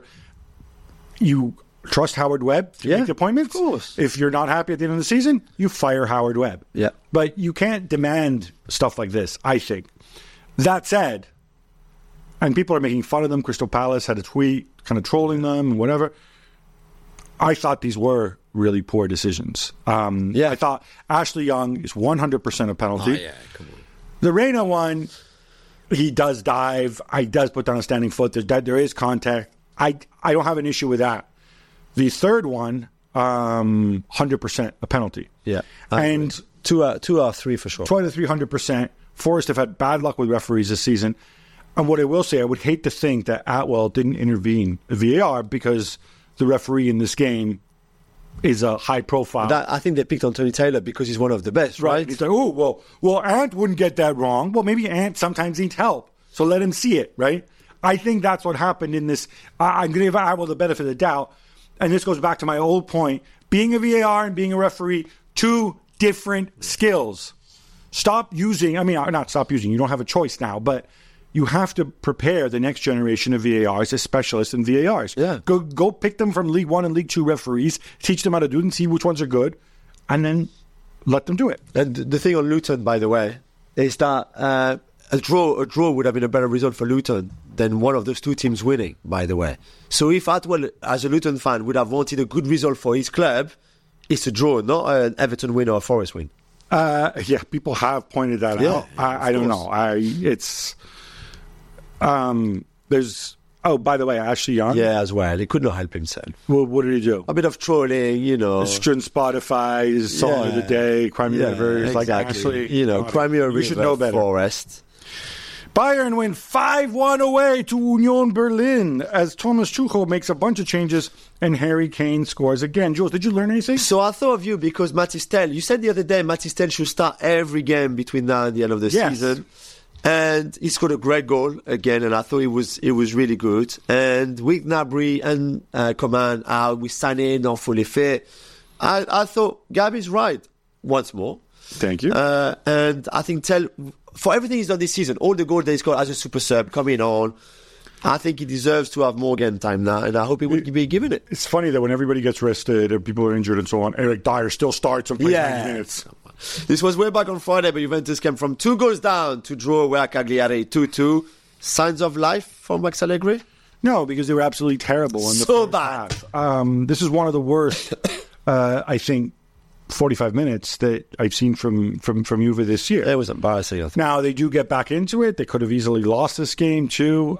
You trust Howard Webb to make the appointments. Of course. If you're not happy at the end of the season, you fire Howard Webb. Yeah. But you can't demand stuff like this, I think. That said, and people are making fun of them. Crystal Palace had a tweet kind of trolling them and whatever. I thought these were really poor decisions. I thought Ashley Young is 100% a penalty. Oh, yeah, come on. The Reina one, he does dive. He does put down a standing foot. There is contact. I don't have an issue with that. The third one, 100% a penalty. Yeah. And two out of three for sure. 2 out of 300%. Forest have had bad luck with referees this season. And what I will say, I would hate to think that Atwell didn't intervene VAR because the referee in this game is a high profile. I think they picked Anthony Taylor because he's one of the best, right? He's like, well, Ant wouldn't get that wrong. Well, maybe Ant sometimes needs help. So let him see it, right? I think that's what happened in this. I'm going to give Atwell the benefit of the doubt. And this goes back to my old point. Being a VAR and being a referee, two different skills. Not stop using. You don't have a choice now, but you have to prepare the next generation of VARs as specialists in VARs. Yeah. Go pick them from League 1 and League 2 referees, teach them how to do it and see which ones are good, and then let them do it. And the thing on Luton, by the way, is that a draw would have been a better result for Luton than one of those two teams winning, by the way. So if Atwell, as a Luton fan, would have wanted a good result for his club, it's a draw, not an Everton win or a Forest win. People have pointed that out. I don't know. There's by the way, Ashley Young. Yeah, as well. He could not help himself. Well, what did he do? A bit of trolling, Spotify, Song of the Day, Crimea River. Exactly. Like Ashley, Crimea River, should know better. Forest. Bayern win 5-1 away to Union Berlin as Thomas Tuchel makes a bunch of changes and Harry Kane scores again. Jules, did you learn anything? So I thought of you because Mathys Tel, you said the other day Mathys Tel should start every game between now and the end of the season. And he scored a great goal again, and I thought it was really good. And with Gnabry and Coman out, with Sané not fully fit, I thought Gabi's right once more. Thank you. And I think Tel, for everything he's done this season, all the goals that he scored as a super sub coming on, I think he deserves to have more game time now, and I hope he will be given it. It's funny that when everybody gets rested and people are injured and so on, Eric Dyer still starts and plays 90 minutes. This was way back on Friday, but Juventus came from 2 goals down to draw away at Cagliari 2-2. Signs of life from Max Allegri? No, because they were absolutely terrible in the so first bad. Half. This is one of the worst, I think, 45 minutes that I've seen from Juve this year. It was embarrassing. I think. Now, they do get back into it. They could have easily lost this game, too.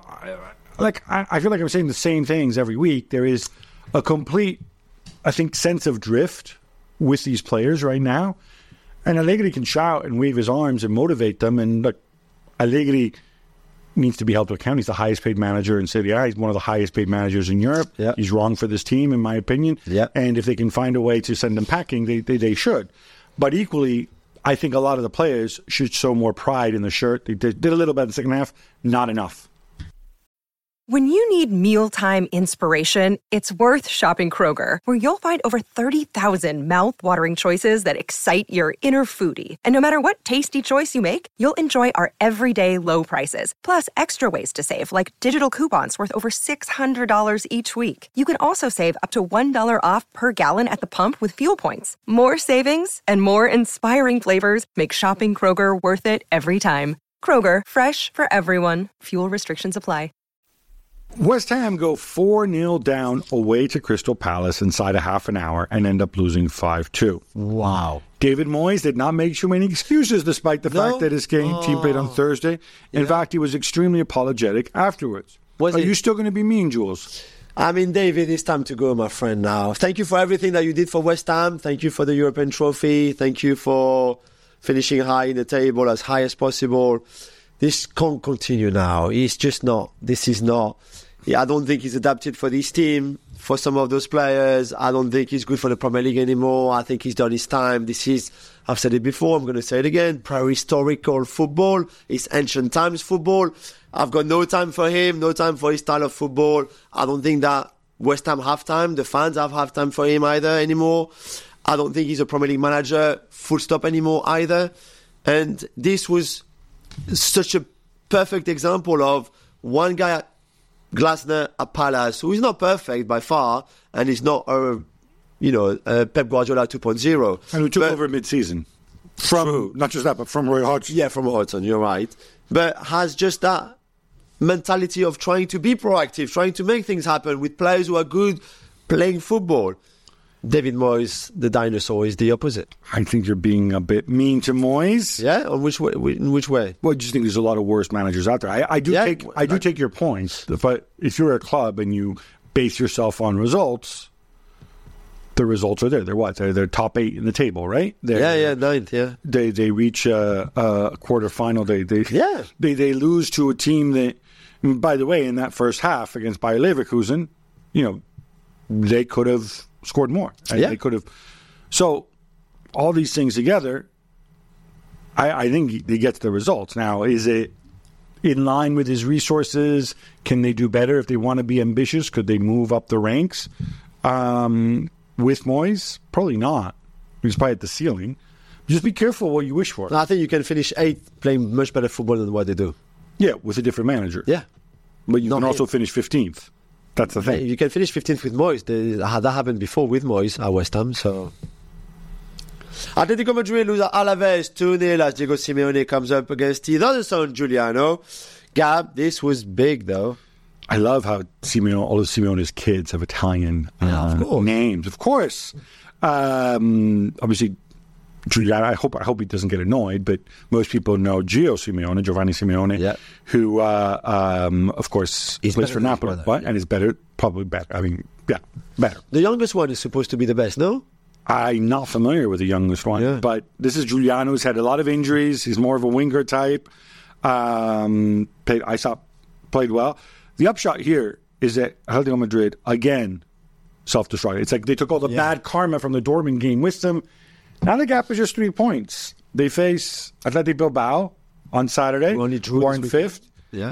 I feel like I'm saying the same things every week. There is a complete, I think, sense of drift with these players right now. And Allegri can shout and wave his arms and motivate them. And look, Allegri needs to be held to account. He's the highest paid manager in Serie A. He's one of the highest paid managers in Europe. Yep. He's wrong for this team, in my opinion. Yep. And if they can find a way to send them packing, they should. But equally, I think a lot of the players should show more pride in the shirt. They did a little bit in the second half, not enough. When you need mealtime inspiration, it's worth shopping Kroger, where you'll find over 30,000 mouth-watering choices that excite your inner foodie. And no matter what tasty choice you make, you'll enjoy our everyday low prices, plus extra ways to save, like digital coupons worth over $600 each week. You can also save up to $1 off per gallon at the pump with fuel points. More savings and more inspiring flavors make shopping Kroger worth it every time. Kroger, fresh for everyone. Fuel restrictions apply. West Ham go 4-0 down away to Crystal Palace inside a half an hour and end up losing 5-2. Wow. David Moyes did not make too many excuses despite the fact that his team played on Thursday. In fact, he was extremely apologetic afterwards. Are you still going to be mean, Jules? I mean, David, it's time to go, my friend, now. Thank you for everything that you did for West Ham. Thank you for the European trophy. Thank you for finishing high in the table, as high as possible. This can't continue now. It's just not. This is not. I don't think he's adapted for this team, for some of those players. I don't think he's good for the Premier League anymore. I think he's done his time. This is, I've said it before, I'm going to say it again, prehistorical football. It's ancient times football. I've got no time for him, no time for his style of football. I don't think that West Ham have time. The fans have time for him either anymore. I don't think he's a Premier League manager, full stop, anymore either. And this was such a perfect example of one guy, Glasner at Palace, who is not perfect by far, and is not a Pep Guardiola 2.0. And who took over mid-season. Not just that, but from Roy Hodgson. Yeah, from Hodgson, you're right. But has just that mentality of trying to be proactive, trying to make things happen with players who are good playing football. David Moyes, the dinosaur, is the opposite. I think you're being a bit mean to Moyes. Yeah, in which way? Well, I just think there's a lot of worse managers out there. I do take your points, but if you're a club and you base yourself on results, the results are there. They're what? They're top 8 in the table, right? Ninth. Yeah, they reach a quarterfinal. They lose to a team that, by the way, in that first half against Bayer Leverkusen, they could have scored more. Yeah. They could have. So all these things together, I think he gets the results. Now, is it in line with his resources? Can they do better if they want to be ambitious? Could they move up the ranks with Moyes? Probably not. He's probably at the ceiling. Just be careful what you wish for. I think you can finish 8th playing much better football than what they do. Yeah, with a different manager. Yeah. But you can also finish 15th. That's the thing. You can finish 15th with Moyes. That happened before with Moyes at West Ham. So, Atletico Madrid lose at Alaves 2-0 as Diego Simeone comes up against his other son, Giuliano. Gab, this was big, though. I love how all of Simeone's kids have Italian names. Of course. Obviously, Giuliano, I hope he doesn't get annoyed, but most people know Giovanni Simeone, who, of course, plays for Napoli, and is probably better. I mean, better. The youngest one is supposed to be the best, no? I'm not familiar with the youngest one, but this is Giuliano, who's had a lot of injuries. He's more of a winger type. Played well. The upshot here is that Atletico Madrid, again, self-destruct. It's like they took all the bad karma from the Dortmund game with them. Now the gap is just 3 points. They face Athletic Bilbao on Saturday. Who are in 5th. Yeah.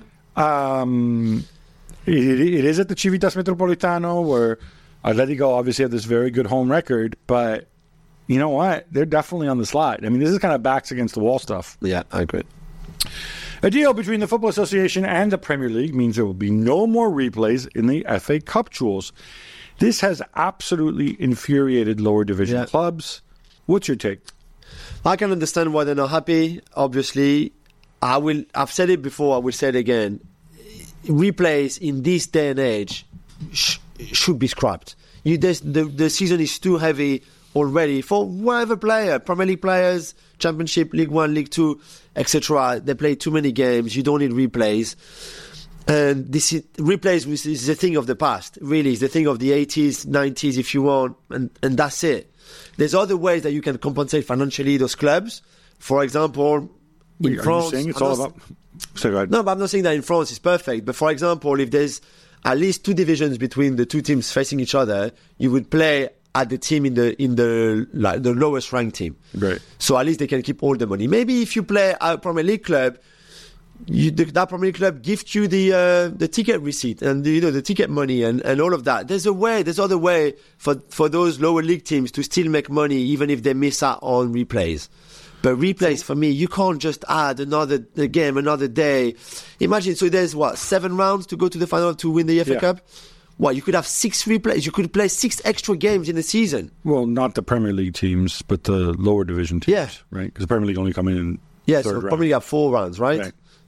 It is at the Civitas Metropolitano, where Atletico obviously have this very good home record, but you know what? They're definitely on the slide. I mean, this is kind of backs against the wall stuff. Yeah, I agree. A deal between the Football Association and the Premier League means there will be no more replays in the FA Cup, Jules. This has absolutely infuriated lower division clubs. What's your take? I can understand why they're not happy. Obviously, I've said it before, I will say it again. Replays in this day and age should be scrapped. The season is too heavy already for whatever player. Premier League players, Championship, League 1, League 2, etc. They play too many games. You don't need replays. And replays is the thing of the past. Really, it's the thing of the 80s, 90s, if you want, and that's it. There's other ways that you can compensate financially those clubs. For example, in France... Are you saying it's all about... No, but I'm not saying that in France it's perfect. But for example, if there's at least 2 divisions between the 2 teams facing each other, you would play at the team in the lowest ranked team. Right. So at least they can keep all the money. Maybe if you play a Premier League club, that Premier League club gives you the ticket receipt and the ticket money and all of that. There's other way for those lower league teams to still make money even if they miss out on replays. But replays, for me, you can't just add another game, another day. Imagine, so there's 7 rounds to go to the final to win the FA Cup? You could have 6 replays. You could play 6 extra games in the season. Well, not the Premier League teams, but the lower division teams, right? Because the Premier League only come in third so round. probably have 4 rounds, right?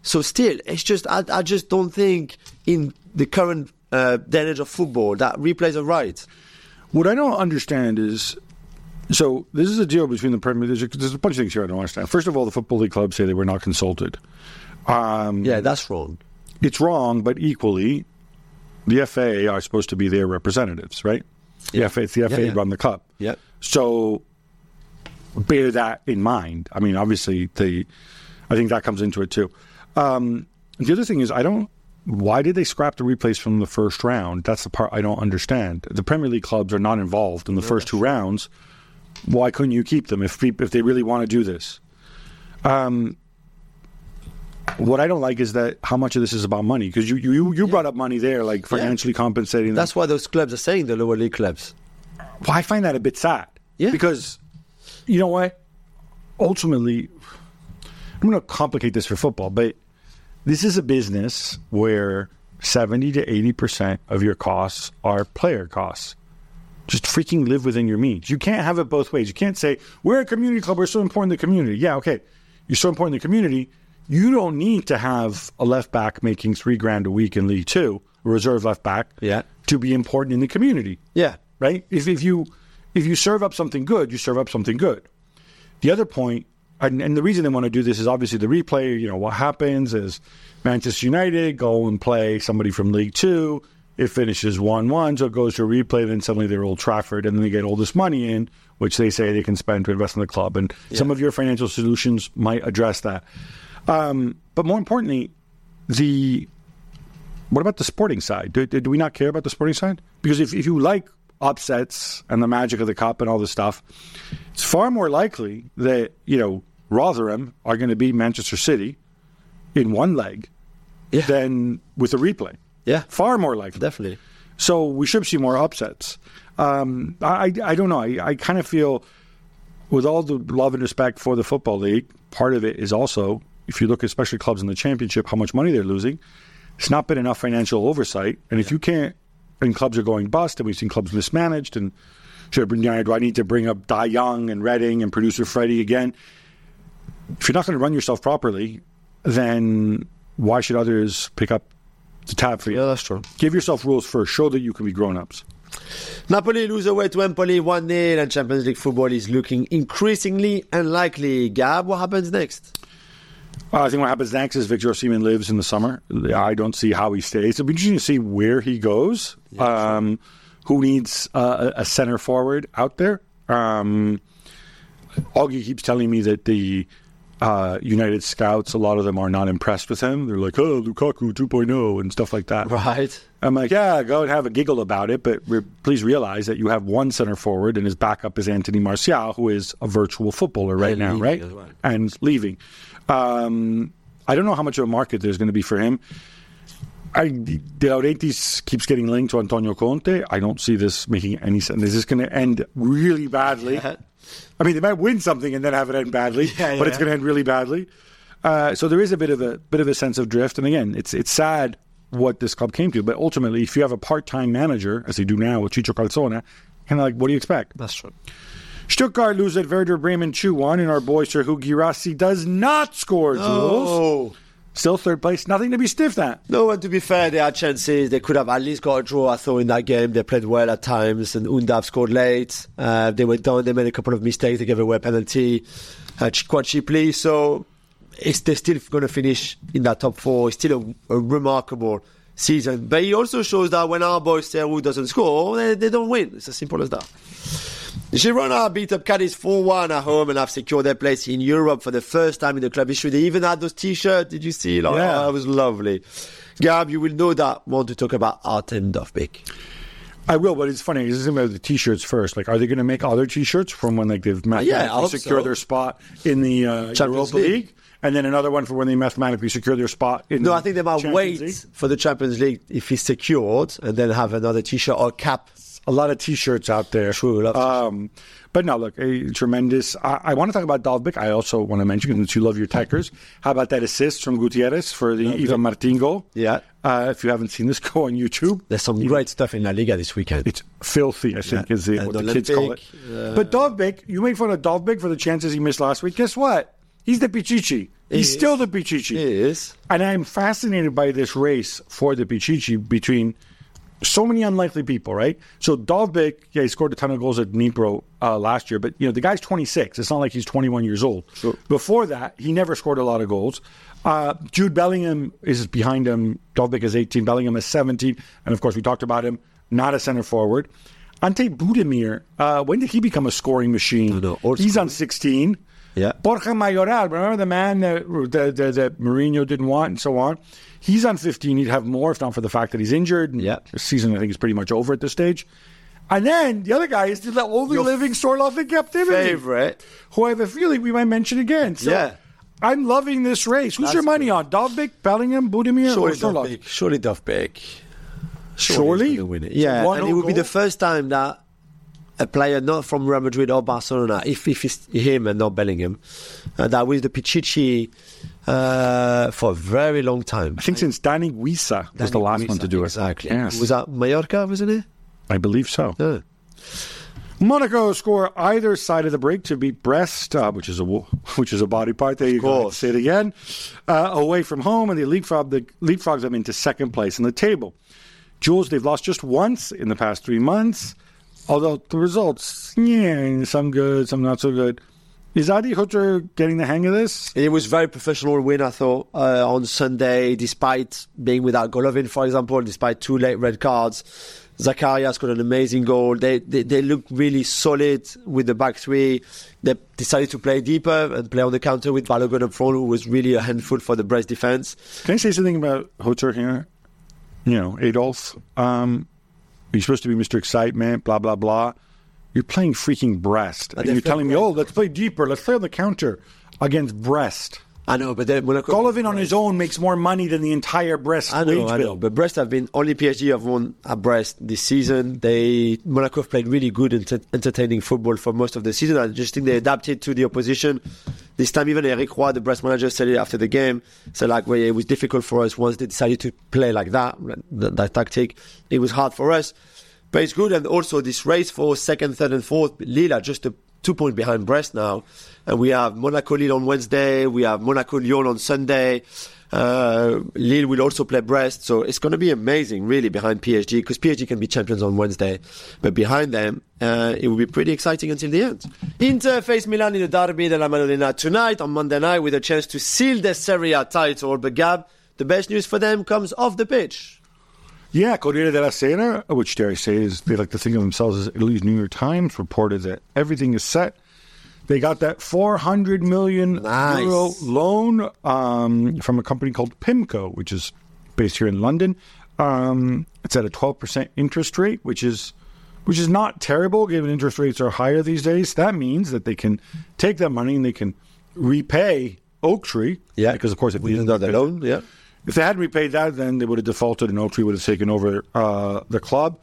So still, it's just I just don't think in the current day and age of football that replays are right. What I don't understand is, so this is a deal between the Premier League. There's a bunch of things here I don't understand. First of all, the Football League clubs say they were not consulted. Yeah, that's wrong. It's wrong, but equally, the FA are supposed to be their representatives, right? Yeah. It's the FA run the club. Yeah. So bear that in mind. I mean, obviously, I think that comes into it too. The other thing is, why did they scrap the replays from the first round? That's the part I don't understand. The Premier League clubs are not involved in the first two rounds. Why couldn't you keep them if they really want to do this? What I don't like is that how much of this is about money, because you brought up money there, like financially compensating them. That's why those clubs are saying, the lower league clubs. Well, I find that a bit sad. Yeah. Because, you know what? Ultimately, I'm going to complicate this for football, but this is a business where 70 to 80% of your costs are player costs. Just freaking live within your means. You can't have it both ways. You can't say, we're a community club, we're so important in the community. Yeah, okay. You're so important in the community. You don't need to have a left back making $3,000 a week in League Two, a reserve left back, to be important in the community. Yeah. Right? If you serve up something good, you serve up something good. The other point, and the reason they want to do this is obviously the replay. You know, what happens is Manchester United go and play somebody from League Two. It finishes 1-1, so it goes to a replay, then suddenly they're Old Trafford, and then they get all this money in, which they say they can spend to invest in the club. And some of your financial solutions might address that. But more importantly, what about the sporting side? Do we not care about the sporting side? Because if you like upsets and the magic of the cup and all this stuff, it's far more likely that, Rotherham are going to beat Manchester City in one leg than with a replay. Yeah. Far more likely. Definitely. So we should see more upsets. I don't know. I kind of feel, with all the love and respect for the Football League, part of it is also, if you look at especially clubs in the Championship, how much money they're losing. It's not been enough financial oversight. And if you can't, and clubs are going bust, and we've seen clubs mismanaged, and do I need to bring up Dai Young and Reading and producer Freddie again? If you're not going to run yourself properly, then why should others pick up the tab for you? Yeah, that's true. Give yourself rules first. Show that you can be grown-ups. Napoli lose away to Empoli 1-0, and Champions League football is looking increasingly unlikely. Gab, what happens next? I think what happens next is Victor Osimhen lives in the summer. I don't see how he stays. It'll be interesting to see where he goes. Who needs a center forward out there? Augie keeps telling me that the United scouts, a lot of them are not impressed with him. They're like, oh, Lukaku 2.0 and stuff like that. Right. I'm like, yeah, go and have a giggle about it, but please realize that you have one center forward and his backup is Anthony Martial, who is a virtual footballer right now, right? Well. And leaving. I don't know how much of a market there's going to be for him. De Laurentiis keeps getting linked to Antonio Conte. I don't see this making any sense. Is this going to end really badly? Yeah. I mean, they might win something and then have it end badly, but it's going to end really badly. So there is a bit of a sense of drift. And again, it's sad what this club came to. But ultimately, if you have a part-time manager, as they do now with Ciccio Calzona, kind of like, what do you expect? That's true. Stuttgart lose at Werder Bremen 2-1, and our boy Serhou Guirassy does not score, Jules. Still third place, nothing to be stiffed at. No, and to be fair, they had chances. They could have at least got a draw, I thought, in that game. They played well at times, and Undav scored late. They went down, they made a couple of mistakes. They gave away a penalty quite cheaply. So they're still going to finish in that top four. It's still a remarkable season. But it also shows that when our boy Serhou doesn't score, they don't win. It's as simple as that. Girona beat up Cadiz 4-1 at home and have secured their place in Europe for the first time in the club history. They even had those T-shirts. Did you see? It was lovely. Gab, you will know that. Want to talk about Artem Dovbyk? I will, but it's funny. This is about the T-shirts first. Like, are they going to make other T-shirts from when they've mathematically secured their spot in the Europa League? And then another one for when they mathematically secure their spot in I think they might wait for the Champions League if it's secured and then have another T-shirt or cap. A lot of T-shirts out there. True. But no, look, a tremendous. I want to talk about Dovbyk. I also want to mention, since you love your Techers, how about that assist from Gutierrez for the Ivan Martin goal? Yeah. If you haven't seen this, go on YouTube. There's some great stuff in La Liga this weekend. It's filthy, I think, is what the kids call it. But Dovbyk, you made fun of Dovbyk for the chances he missed last week. Guess what? He's the Pichichi. He's still the Pichichi. He is. And I'm fascinated by this race for the Pichichi between so many unlikely people, right? So Dovbyk, he scored a ton of goals at Dnipro last year, but the guy's 26. It's not like he's 21 years old. Sure. Before that, he never scored a lot of goals. Jude Bellingham is behind him. Dovbyk is 18. Bellingham is 17. And of course, we talked about him, not a center forward. Ante Budimir, when did he become a scoring machine? He's on 16. Yeah. Borja Mayoral, remember the man that Mourinho didn't want and so on? He's on 15. He'd have more if not for the fact that he's injured. Yeah. The season, I think, is pretty much over at this stage. And then the other guy is the only living Sorloth in captivity. Favorite. Who I have a feeling we might mention again. So yeah. I'm loving this race. Who's your money on? Dovbyk, Bellingham, Budimir, or Sorloth? Surely Dovbyk. Surely? He's gonna win it. Yeah, and it would be the first time that a player not from Real Madrid or Barcelona, if it's him and not Bellingham, that wins the Pichichi for a very long time. I think since Dani Guisa was the last one to do it. Exactly. Yes. Was that Mallorca, wasn't it? I believe so. Yeah. Monaco score either side of the break to beat Brest, which is a body part. There you go. Say it again. Away from home, and they leapfrogs them into second place in the table. Jules, they've lost just once in the past 3 months. Although the results, some good, some not so good. Is Adi Hütter getting the hang of this? It was a very professional win, I thought, on Sunday, despite being without Golovin, for example, despite 2 late red cards. Zakaria scored an amazing goal. They looked really solid with the back three. They decided to play deeper and play on the counter with Balogun up front, who was really a handful for the Brest defence. Can I say something about Hütter here? Adolf. You're supposed to be Mr. Excitement, blah, blah, blah. You're playing freaking Brest. And you're telling me, let's play deeper. Let's play on the counter against Brest. I know, but then Golovin on his own makes more money than the entire Brest wage bill. I know, but Brest have been, only PSG have won at Brest this season. Monaco have played really good and entertaining football for most of the season. I just think they adapted to the opposition. This time even Eric Roy, the Brest manager, said it after the game. So it was difficult for us once they decided to play like that tactic. It was hard for us. But it's good, and also this race for second, third and fourth, Lille are just 2 points behind Brest now. And we have Monaco-Lille on Wednesday, we have Monaco-Lyon on Sunday. Lille will also play Brest, so it's going to be amazing, really, behind PSG, because PSG can be champions on Wednesday. But behind them, it will be pretty exciting until the end. Inter face Milan in the Derby della Madonnina tonight, on Monday night, with a chance to seal their Serie A title. But Gab, the best news for them comes off the pitch. Yeah, Corriere della Sera, which dare I say is they like to think of themselves as Italy's New York Times, reported that everything is set. They got that 400 million euro loan from a company called PIMCO, which is based here in London. It's at a 12% interest rate, which is not terrible given interest rates are higher these days. That means that they can take that money and they can repay Oaktree. Yeah, because of course if they got the loan, yeah. If they hadn't repaid that, then they would have defaulted and Oaktree would have taken over the club.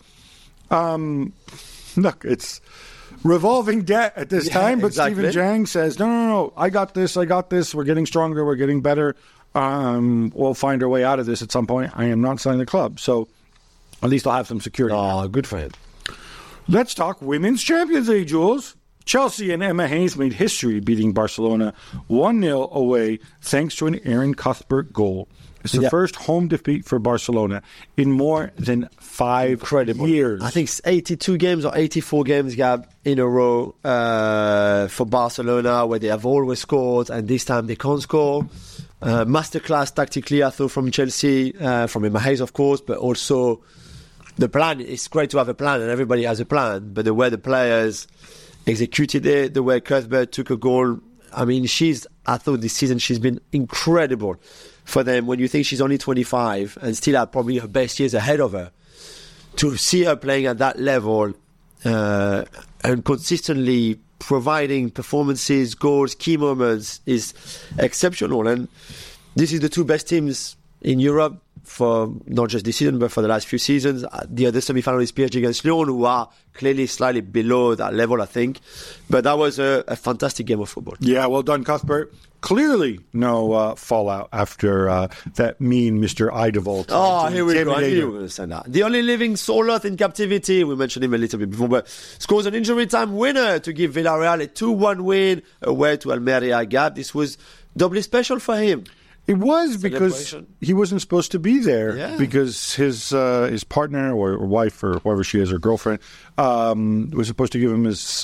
Look, it's revolving debt at this time, but exactly. Stephen Jang says, no, I got this, we're getting stronger, we're getting better, we'll find our way out of this at some point. I am not selling the club, so at least I'll have some security. Oh, good for him. Let's talk Women's Champions League, Jules. Chelsea and Emma Hayes made history beating Barcelona 1-0 away thanks to an Aaron Cuthbert goal. It's the first home defeat for Barcelona in more than 5 years. I think it's 82 games or 84 games, Gab, in a row for Barcelona, where they have always scored, and this time they can't score. Masterclass tactically, I thought, from Chelsea, from Emma Hayes, of course, but also the plan. It's great to have a plan, and everybody has a plan, but the way the players executed it, the way Cuthbert took a goal, I mean, I thought this season she's been incredible for them. When you think she's only 25 and still had probably her best years ahead of her, to see her playing at that level and consistently providing performances, goals, key moments is exceptional. And this is the two best teams in Europe for not just this season, but for the last few seasons. The other semi-final is PSG against Lyon, who are clearly slightly below that level, I think. But that was a fantastic game of football. Yeah, well done, Cuthbert. Clearly no fallout after that mean Mr. Eidevall. Oh, here we go. I knew you were going to say that. The only living soul earth in captivity, we mentioned him a little bit before, but scores an injury time winner to give Villarreal a 2-1 win away to Almeria. Gab, this was doubly special for him. It was because he wasn't supposed to be there because his partner or wife or whoever she is, or girlfriend, was supposed to give him his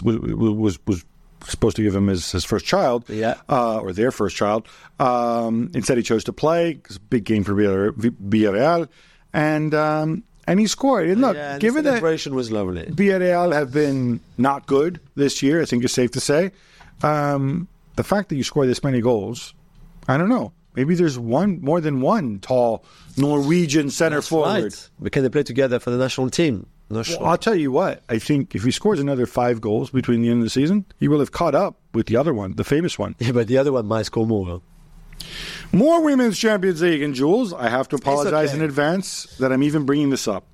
first child, or their first child. Instead, he chose to play. It's a big game for Villarreal, and he scored. And look, given that celebration was lovely. Villarreal have been not good this year, I think it's safe to say. The fact that you score this many goals, I don't know. Maybe there's more than one tall Norwegian center forward. Right. But can they play together for the national team? Not sure. Well, I'll tell you what. I think if he scores another 5 goals between the end of the season, he will have caught up with the other one, the famous one. Yeah, but the other one might score more. More Women's Champions League. And Jules, I have to apologize in advance that I'm even bringing this up.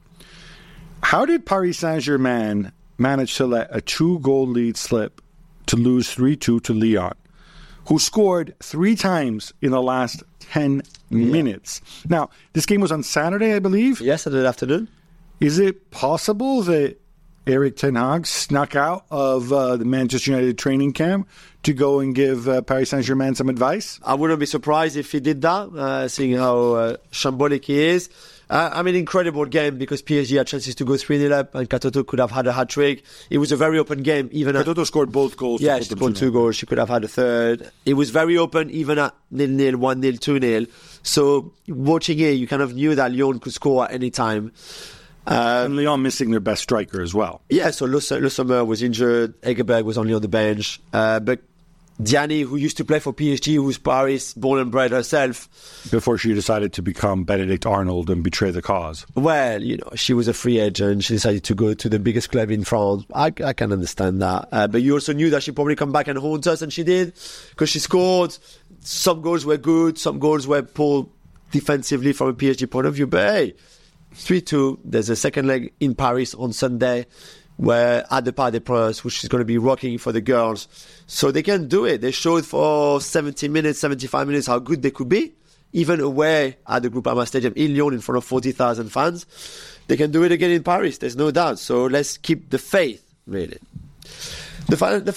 How did Paris Saint-Germain manage to let a 2-goal lead slip to lose 3-2 to Lyon, who scored 3 times in the last 10 minutes? Now, this game was on Saturday, I believe. Yes, Saturday afternoon. Is it possible that Erik ten Hag snuck out of the Manchester United training camp to go and give Paris Saint-Germain some advice? I wouldn't be surprised if he did that, seeing how shambolic he is. Incredible game because PSG had chances to go 3-0 up and Katoto could have had a hat-trick. It was a very open game. Katoto scored both goals. Yeah, she scored 2 goals. She could have had a third. It was very open even at 0-0, 1-0, 2-0. So watching it, you kind of knew that Lyon could score at any time. And Lyon missing their best striker as well. Yeah, so Le Sommer was injured. Egeberg was only on the bench. But Diani, who used to play for PSG, who's Paris born and bred herself, before she decided to become Benedict Arnold and betray the cause. Well, she was a free agent. She decided to go to the biggest club in France. I can understand that. But you also knew that she'd probably come back and haunt us, and she did, because she scored. Some goals were good, some goals were poor defensively from a PSG point of view. But hey, 3-2. There's a second leg in Paris on Sunday, where at the Parc des Princes, which is going to be rocking for the girls. So they can do it. They showed for 70 minutes, 75 minutes how good they could be, even away at the Groupama Stadium in Lyon in front of 40,000 fans. They can do it again in Paris, there's no doubt. So let's keep the faith, really. The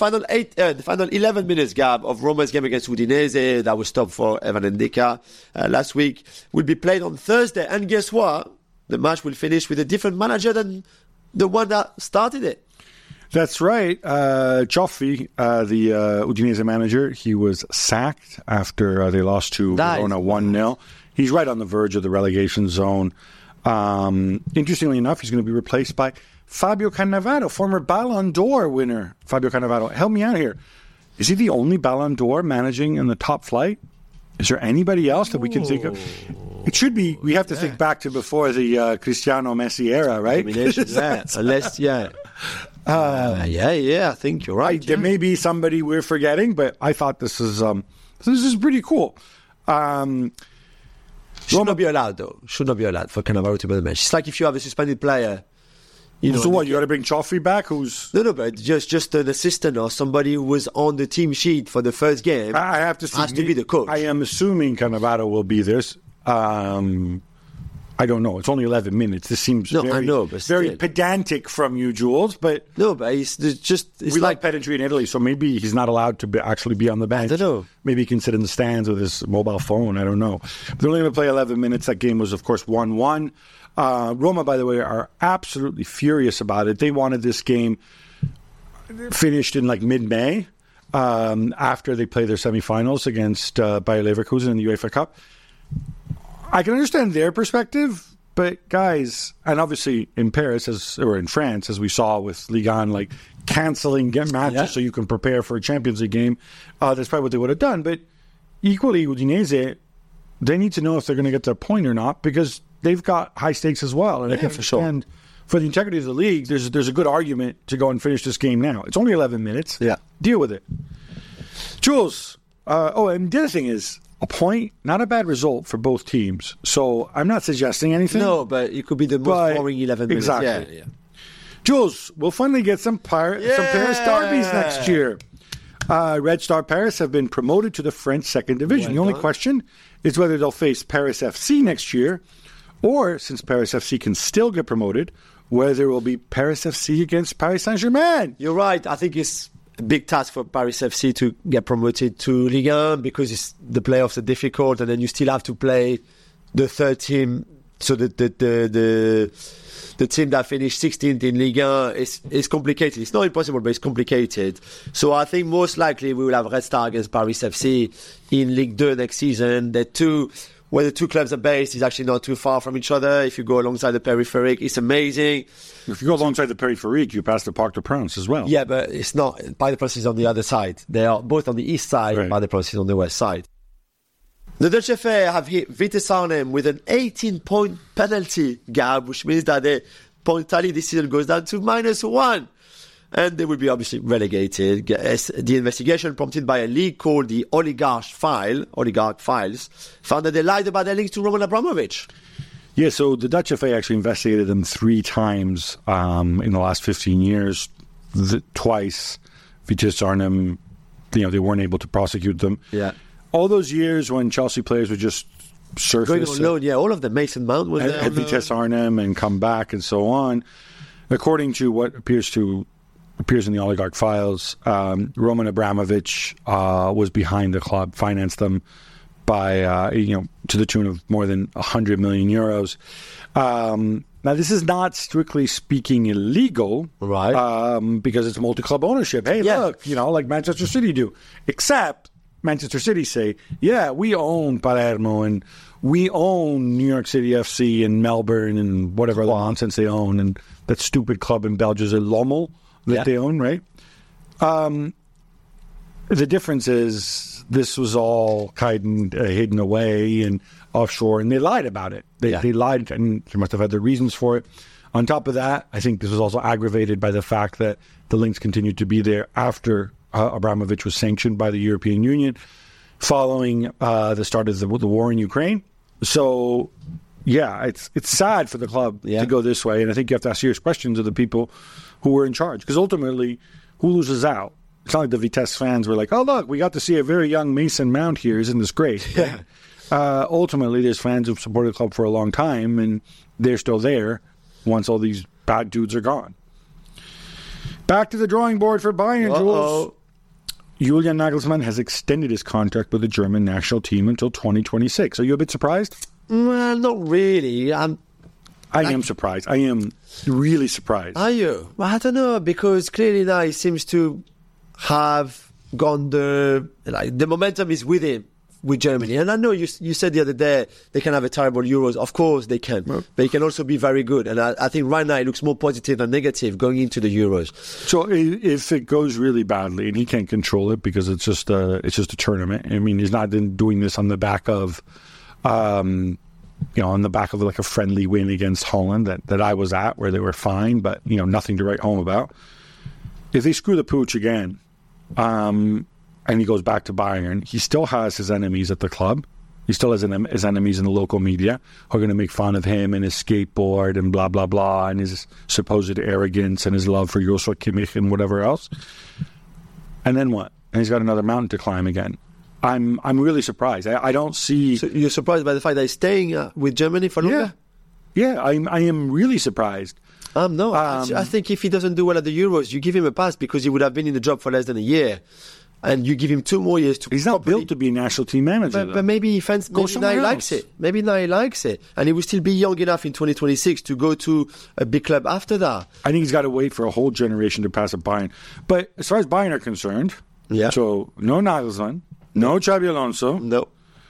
final 11 minutes, Gab, of Roma's game against Udinese, that was stopped for Evan Ndika last week, will be played on Thursday. And guess what? The match will finish with a different manager than the one that started it. That's right. Cioffi, the Udinese manager, he was sacked after they lost to Verona 1-0. He's right on the verge of the relegation zone. Interestingly enough, he's going to be replaced by Fabio Cannavaro, former Ballon d'Or winner. Fabio Cannavaro, help me out here. Is he the only Ballon d'Or managing in the top flight? Is there anybody else that we can think of? It should be. We have to think back to before the Cristiano Messi era, right? Unless, I think you're right. There may be somebody we're forgetting, but I thought this is pretty cool. Should not be allowed, though. Should not be allowed for Cannavaro to be on the bench. It's like if you have a suspended player. So what? You got to bring Cioffi back? No, but just an assistant or somebody who was on the team sheet for the first game. I have to see. Has to be the coach. I am assuming Cannavaro will be this. I don't know. It's only 11 minutes. This seems very pedantic from you, Jules. But we like pedantry in Italy, so maybe he's not allowed to actually be on the bench. I don't know. Maybe he can sit in the stands with his mobile phone. I don't know. But they're only going to play 11 minutes. That game was, of course, 1-1. Roma, by the way, are absolutely furious about it. They wanted this game finished in mid-May after they play their semifinals against Bayer Leverkusen in the UEFA Cup. I can understand their perspective, but guys, and obviously in Paris or in France, as we saw with Ligue 1, canceling matches so you can prepare for a Champions League game, that's probably what they would have done. But equally, Udinese, they need to know if they're going to get to a point or not, because they've got high stakes as well. And I can understand for the integrity of the league, there's a good argument to go and finish this game now. It's only 11 minutes. Yeah. Deal with it. Jules, and the other thing is, a point, not a bad result for both teams. So I'm not suggesting anything. No, but it could be the most boring 11 minutes. Exactly. Yeah. Jules, we'll finally get some Paris derbies next year. Red Star Paris have been promoted to the French second division. The only question is whether they'll face Paris FC next year, or, since Paris FC can still get promoted, whether it will be Paris FC against Paris Saint-Germain. You're right. I think it's a big task for Paris FC to get promoted to Ligue 1 because the playoffs are difficult, and then you still have to play the third team. So the team that finished 16th in Ligue 1 is complicated. It's not impossible, but it's complicated. So I think most likely we will have Red Star against Paris FC in Ligue 2 next season. Where the two clubs are based is actually not too far from each other. If you go alongside the Périphérique, it's amazing. If you go alongside the Périphérique, you pass the Parc des Princes as well. Yeah, but it's not. Parc des Princes is on the other side. They are both on the east side, right. Parc des Princes is on the west side. The Dutch FA have hit Vitesse Arnhem with an 18-point penalty gap, which means that the point tally this season goes down to -1. And they will be obviously relegated. The investigation prompted by a leak called the Oligarch Files found that they lied about their links to Roman Abramovich. Yeah, so the Dutch FA actually investigated them 3 times in the last 15 years. Twice, Vitesse Arnhem, they weren't able to prosecute them. Yeah. All those years when Chelsea players would just surface. Going on loan, all of them. Mason Mount was there. At Vitesse Arnhem and come back and so on. According to what appears in the Oligarch Files, Roman Abramovich was behind the club, financed them by, to the tune of more than 100 million euros. Now, this is not strictly speaking illegal, right? Because it's multi-club ownership. Hey, look, like Manchester City do. Except Manchester City say, we own Palermo and we own New York City FC and Melbourne and whatever other nonsense they own, and that stupid club in Belgium is Lommel that they own, right? The difference is this was all hidden away and offshore, and they lied about it. They lied, and they must have had their reasons for it. On top of that, I think this was also aggravated by the fact that the links continued to be there after Abramovich was sanctioned by the European Union following the start of the war in Ukraine. So, it's sad for the club to go this way, and I think you have to ask serious questions of the people who were in charge, because ultimately, who loses out? It's not like the Vitesse fans were like, oh, look, we got to see a very young Mason Mount here. Isn't this great? Yeah. Ultimately, there's fans who've supported the club for a long time, and they're still there once all these bad dudes are gone. Back to the drawing board for Bayern, Jules. Julian Nagelsmann has extended his contract with the German national team until 2026. Are you a bit surprised? Well, not really. I am surprised. I am really surprised. Are you? Well, I don't know, because clearly now he seems to have gone the momentum is with him, with Germany. And I know you said the other day they can have a terrible Euros. Of course they can. But he can also be very good. And I think right now it looks more positive than negative going into the Euros. So if it goes really badly and he can't control it because it's just a tournament. I mean, he's not doing this on the back of on the back of like a friendly win against Holland that I was at, where they were fine, but nothing to write home about. If they screw the pooch again, and he goes back to Bayern, he still has his enemies at the club. He still has his enemies in the local media who are going to make fun of him and his skateboard and blah, blah, blah, and his supposed arrogance and his love for Joshua Kimmich and whatever else. And then what? And he's got another mountain to climb again. I'm really surprised. I don't see... So you're surprised by the fact that he's staying with Germany for longer? Yeah, I am really surprised. No, I think if he doesn't do well at the Euros, you give him a pass because he would have been in the job for less than a year. And you give him 2 more years to... He's not built to be a national team manager. But maybe now he likes it. Maybe now he likes it. And he will still be young enough in 2026 to go to a big club after that. I think he's got to wait for a whole generation to pass at Bayern. But as far as Bayern are concerned, so no Nagelsmann, no Xabi Alonso. No.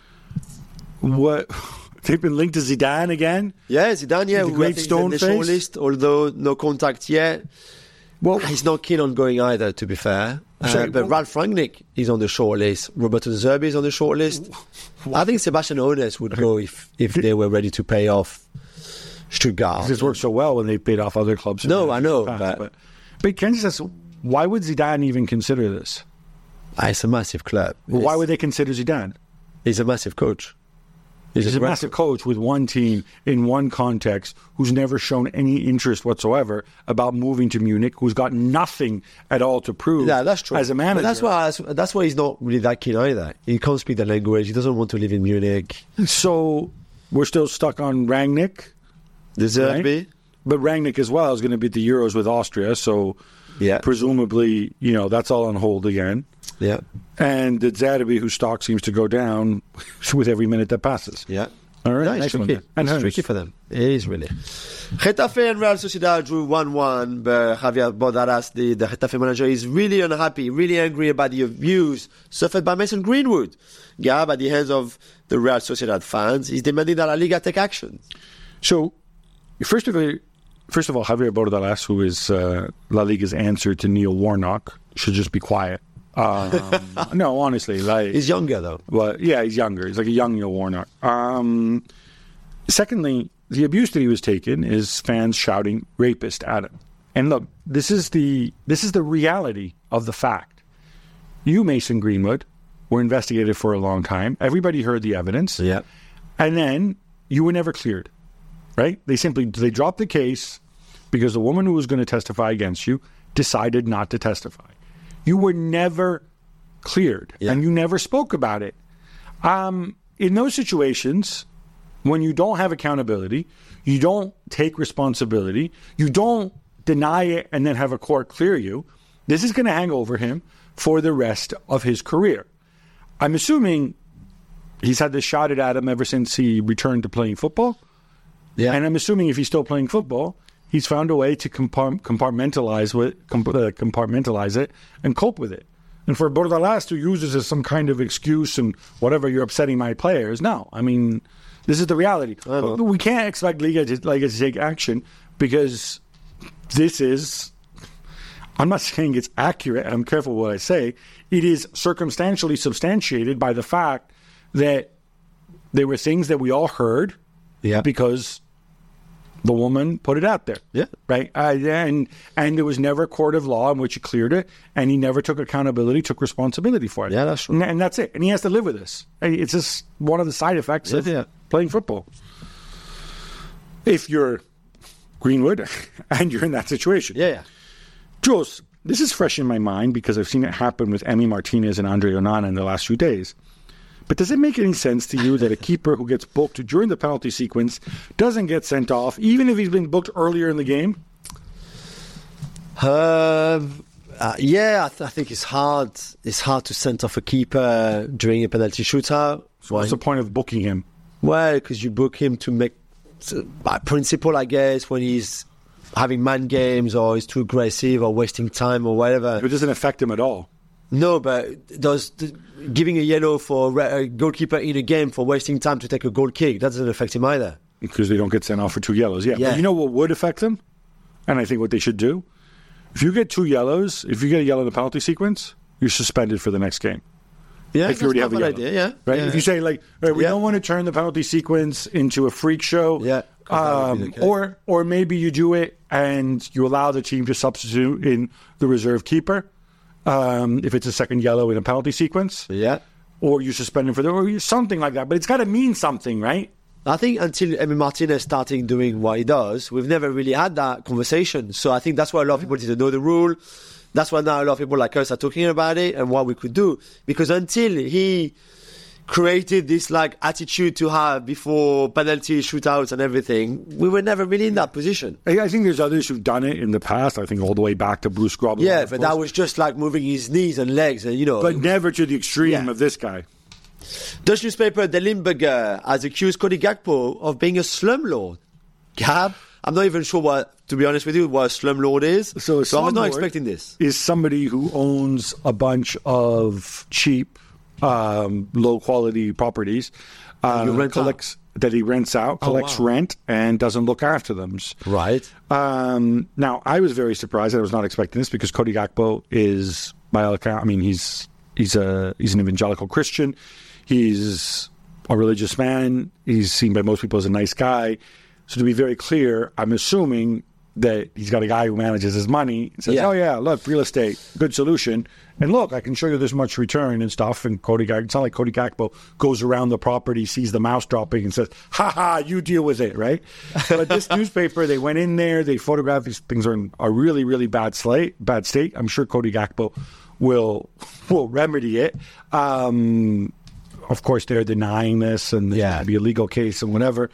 What... They've been linked to Zidane again? Yeah, Zidane, the great stone face. Shortlist, although no contact yet. Well, he's not keen on going either, to be fair. But Ralf Rangnick is on the shortlist. Roberto De Zerbi is on the shortlist. I think Sebastian Hoeneß would go if they were ready to pay off Stuttgart. This worked so well when they paid off other clubs. No, I know. But Ken says, why would Zidane even consider this? It's a massive club. Well, why would they consider Zidane? He's a massive coach. He's a massive coach with one team in one context who's never shown any interest whatsoever about moving to Munich, who's got nothing at all to prove that's true. as a manager. But that's why he's not really that keen either. He can't speak the language. He doesn't want to live in Munich. So we're still stuck on Rangnick. The Zerbi. But Rangnick as well is going to be at the Euros with Austria, so presumably, that's all on hold again. Yeah. And the Zerbi, whose stock seems to go down with every minute that passes. Yeah. All right. It's tricky. It's tricky for them. It is really. Getafe and Real Sociedad drew 1-1, but Javier Bordalas, the Getafe manager, is really unhappy, really angry about the abuse suffered by Mason Greenwood. Gab, at the hands of the Real Sociedad fans, is demanding that La Liga take action. So, first of all, Javier Bordalas, who is La Liga's answer to Neil Warnock, should just be quiet. No, honestly, he's younger though. Well, yeah, he's younger. He's like a young Neil Warnock. Secondly, the abuse that he was taking is fans shouting "rapist" at him. And look, this is the reality of the fact. You, Mason Greenwood, were investigated for a long time. Everybody heard the evidence. Yeah, and then you were never cleared. Right? They dropped the case because the woman who was going to testify against you decided not to testify. You were never cleared, and you never spoke about it. In those situations, when you don't have accountability, you don't take responsibility, you don't deny it and then have a court clear you, this is going to hang over him for the rest of his career. I'm assuming he's had this shouted at him ever since he returned to playing football. Yeah. And I'm assuming if he's still playing football, he's found a way to compartmentalize it and cope with it. And for Bordalas to use this as some kind of excuse and whatever, you're upsetting my players. No, I mean, this is the reality. We can't expect Liga to take action because this is, I'm not saying it's accurate, I'm careful what I say, it is circumstantially substantiated by the fact that there were things that we all heard because the woman put it out there. Yeah. Right? And there was never a court of law in which he cleared it, and he never took accountability, took responsibility for it. Yeah, that's true. And that's it. And he has to live with this. It's just one of the side effects of playing football. If you're Greenwood and you're in that situation. Yeah. Jules, this is fresh in my mind because I've seen it happen with Emi Martinez and Andre Onana in the last few days. But does it make any sense to you that a keeper who gets booked during the penalty sequence doesn't get sent off, even if he's been booked earlier in the game? I think it's hard. It's hard to send off a keeper during a penalty shootout. So what's the point of booking him? Well, because you book him to make, by principle, I guess, when he's having man games or he's too aggressive or wasting time or whatever. It doesn't affect him at all. No, but giving a yellow for a goalkeeper in a game for wasting time to take a goal kick, that doesn't affect him either. Because they don't get sent off for 2 yellows. Yeah. But you know what would affect them? And I think what they should do? If you get 2 yellows, if you get a yellow in the penalty sequence, you're suspended for the next game. Yeah, if you already have a yellow. Idea, right? Yeah. If you say, we don't want to turn the penalty sequence into a freak show. Yeah. Or maybe you do it and you allow the team to substitute in the reserve keeper. If it's a second yellow in a penalty sequence. Yeah. Or you suspend him or something like that. But it's got to mean something, right? I think until Emi Martinez starting doing what he does, we've never really had that conversation. So I think that's why a lot of people didn't know the rule. That's why now a lot of people like us are talking about it and what we could do. Because until he created this attitude to have before penalty shootouts and everything, we were never really in that position. I think there's others who've done it in the past. I think all the way back to Bruce Grobbelaar. Yeah, but that was just moving his knees and legs, and But never to the extreme of this guy. Dutch newspaper De Limburger has accused Cody Gakpo of being a slumlord. Gab, I'm not even sure to be honest with you, what a slumlord is. So I was not expecting this. Is somebody who owns a bunch of cheap low quality properties that he rents out, collects rent, and doesn't look after them. Right. Now, I was very surprised. I was not expecting this because Cody Gakpo is, by all accounts, he's an evangelical Christian. He's a religious man. He's seen by most people as a nice guy. So to be very clear, I'm assuming that he's got a guy who manages his money and says, oh, yeah, look, real estate, good solution. And look, I can show you this much return and stuff. And it's not like Cody Gakpo goes around the property, sees the mouse dropping and says, you deal with it, right? But this newspaper, they went in there, they photographed these things are in a really, really bad state. I'm sure Cody Gakpo will remedy it. Of course, they're denying this, and there's going to be a legal case and whatever.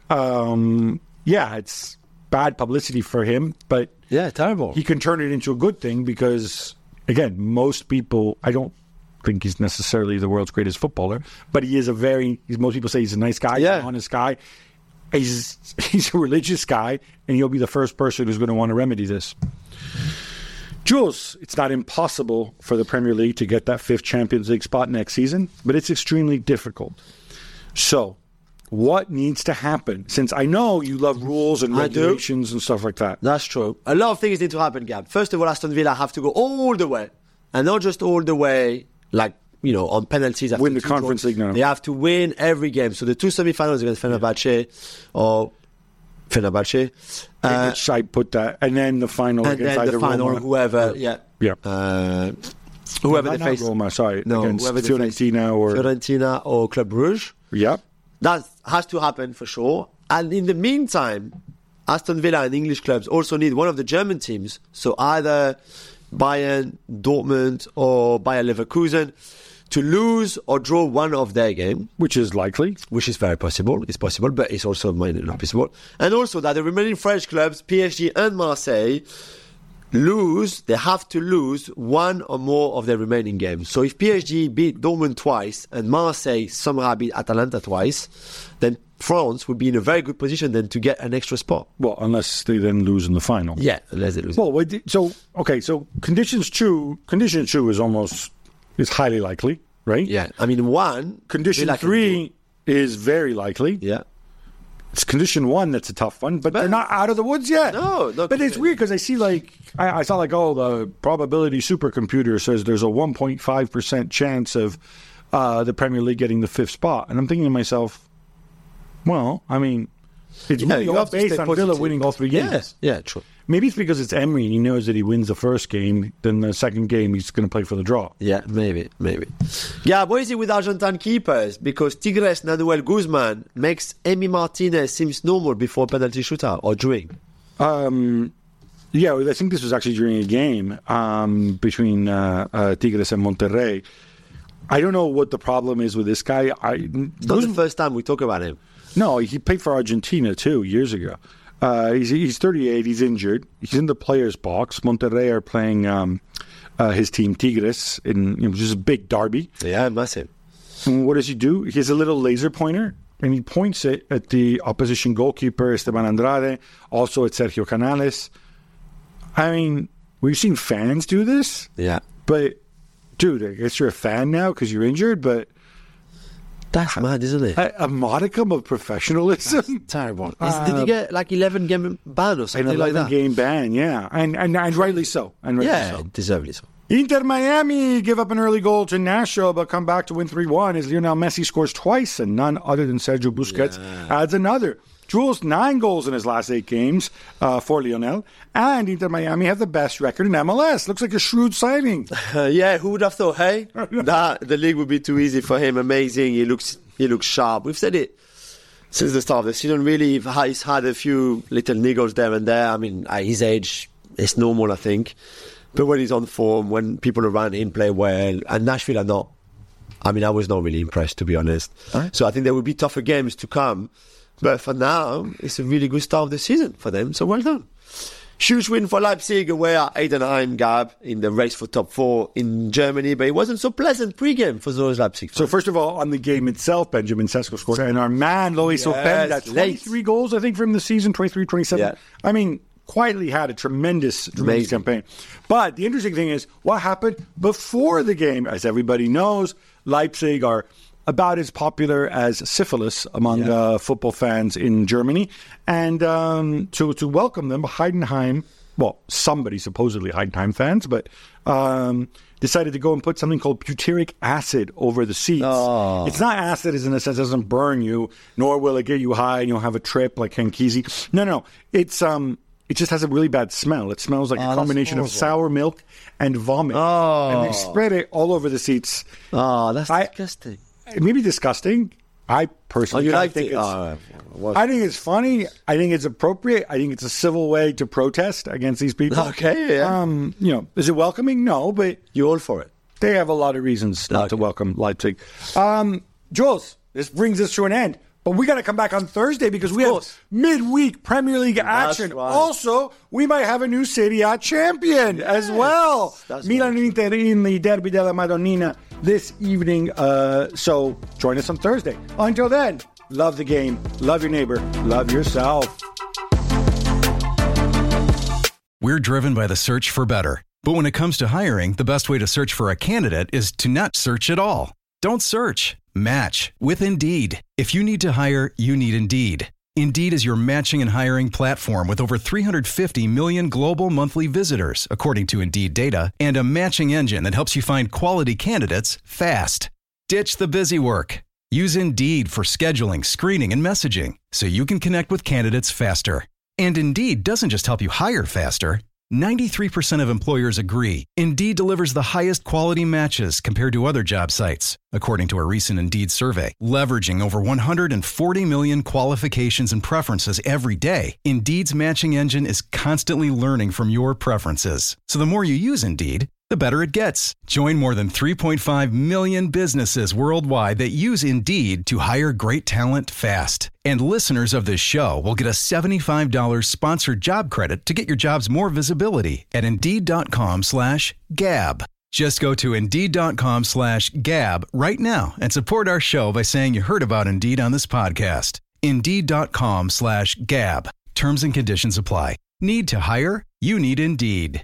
It's bad publicity for him, but terrible. He can turn it into a good thing because, again, most people, I don't think he's necessarily the world's greatest footballer, but he is most people say he's a nice guy, he's an honest guy. He's a religious guy, and he'll be the first person who's going to want to remedy this. Jules, it's not impossible for the Premier League to get that 5th Champions League spot next season, but it's extremely difficult. So, what needs to happen? Since I know you love rules and regulations and stuff like that. That's true. A lot of things need to happen, Gab. First of all, Aston Villa have to go all the way. And not just all the way, on penalties. Win the Conference League now. They have to win every game. So the 2 semi-finals against Fenerbahce or Fenerbahce. Which I put that. And then the final against either Roma. Whoever, whoever they face. Roma, against Fiorentina or Club Brugge. Yeah. That has to happen for sure. And in the meantime, Aston Villa and English clubs also need one of the German teams. So either Bayern, Dortmund or Bayer Leverkusen to lose or draw one of their game. Which is likely. Which is very possible. It's possible, but it's also not possible. And also that the remaining French clubs, PSG and Marseille, they have to lose one or more of their remaining games. So if PSG beat Dortmund twice and Marseille somehow beat Atalanta twice, then France would be in a very good position then to get an extra spot. Well, unless they then lose in the final. Yeah, unless they lose. Well, so conditions two is highly likely, right? Yeah, I mean Condition 3 is very likely. Yeah. It's condition 1 that's a tough one, but they're not out of the woods yet. No. But it's weird because I see I saw the probability supercomputer says there's a 1.5% chance of the Premier League getting the 5th spot. And I'm thinking to myself, well, I mean, it's really all based on Villa winning all 3 games. Yeah, true. Maybe it's because it's Emery and he knows that he wins the first game, then the second game he's going to play for the draw. Yeah, maybe. Yeah, what is it with Argentine keepers? Because Tigres Nanuel Guzman makes Emi Martinez seems normal before penalty shootout or during. I think this was actually during a game between Tigres and Monterrey. I don't know what the problem is with this guy. It's not the first time we talk about him. No, he played for Argentina too years ago. He's 38. He's injured. He's in the players' box. Monterrey are playing his team Tigres which is a big derby. Yeah, massive. And what does he do? He has a little laser pointer, and he points it at the opposition goalkeeper Esteban Andrade, also at Sergio Canales. I mean, we've seen fans do this. Yeah, but dude, I guess you're a fan now because you're injured, but. That's mad, isn't it? A modicum of professionalism. That's terrible. Did he get 11 game ban or something like that? 11 game ban, yeah. And rightly so. Deservedly so. Inter Miami give up an early goal to Nashville, but come back to win 3-1 as Lionel Messi scores twice, and none other than Sergio Busquets adds another. Jules, 9 goals in his last 8 games for Lionel. And Inter Miami have the best record in MLS. Looks like a shrewd signing. Who would have thought, hey? The league would be too easy for him. Amazing. He looks sharp. We've said it since the start of the season. Really, he's had a few little niggles there and there. I mean, at his age, it's normal, I think. But when he's on form, when people around him play well, and Nashville are not. I mean, I was not really impressed, to be honest. Right. So I think there will be tougher games to come. But for now, it's a really good start of the season for them, so well done. Huge win for Leipzig away at Heidenheim, Gab, in the race for top 4 in Germany, but it wasn't so pleasant pre-game for those Leipzig fans. So first of all, on the game itself, Benjamin Sesko scored, and our man, Lois Openda, 23 goals, I think, from the season, 23, 27. Yeah. I mean, quietly had a tremendous campaign. But the interesting thing is, what happened before the game? As everybody knows, Leipzig are about as popular as syphilis among football fans in Germany. And to welcome them, Heidenheim, well, somebody, supposedly Heidenheim fans, but decided to go and put something called butyric acid over the seats. Oh. It's not acid as in a sense it doesn't burn you, nor will it get you high and you'll have a trip like Ken Kesey. No. It's it just has a really bad smell. It smells like a combination of sour milk and vomit. Oh. And they spread it all over the seats. Oh, that's disgusting. It may be disgusting. I personally think I think it's funny. I think it's appropriate. I think it's a civil way to protest against these people. Okay, yeah. Is it welcoming? No, but you're all for it. They have a lot of reasons not to welcome Leipzig. Jules, this brings us to an end. But we got to come back on Thursday because we have midweek Premier League action. Right. Also, we might have a new Serie A champion as well. Milan Inter in the Derby della Madonnina this evening. So join us on Thursday. Until then, love the game, love your neighbor, love yourself. We're driven by the search for better. But when it comes to hiring, the best way to search for a candidate is to not search at all. Don't search. Match with Indeed. If you need to hire, you need Indeed. Indeed is your matching and hiring platform with over 350 million global monthly visitors, according to Indeed data, and a matching engine that helps you find quality candidates fast. Ditch the busy work. Use Indeed for scheduling, screening, and messaging so you can connect with candidates faster. And Indeed doesn't just help you hire faster. 93% of employers agree Indeed delivers the highest quality matches compared to other job sites, according to a recent Indeed survey. Leveraging over 140 million qualifications and preferences every day, Indeed's matching engine is constantly learning from your preferences. So the more you use Indeed, the better it gets. Join more than 3.5 million businesses worldwide that use Indeed to hire great talent fast. And listeners of this show will get a $75 sponsored job credit to get your jobs more visibility at Indeed.com/Gab. Just go to Indeed.com/Gab right now and support our show by saying you heard about Indeed on this podcast. Indeed.com/Gab. Terms and conditions apply. Need to hire? You need Indeed.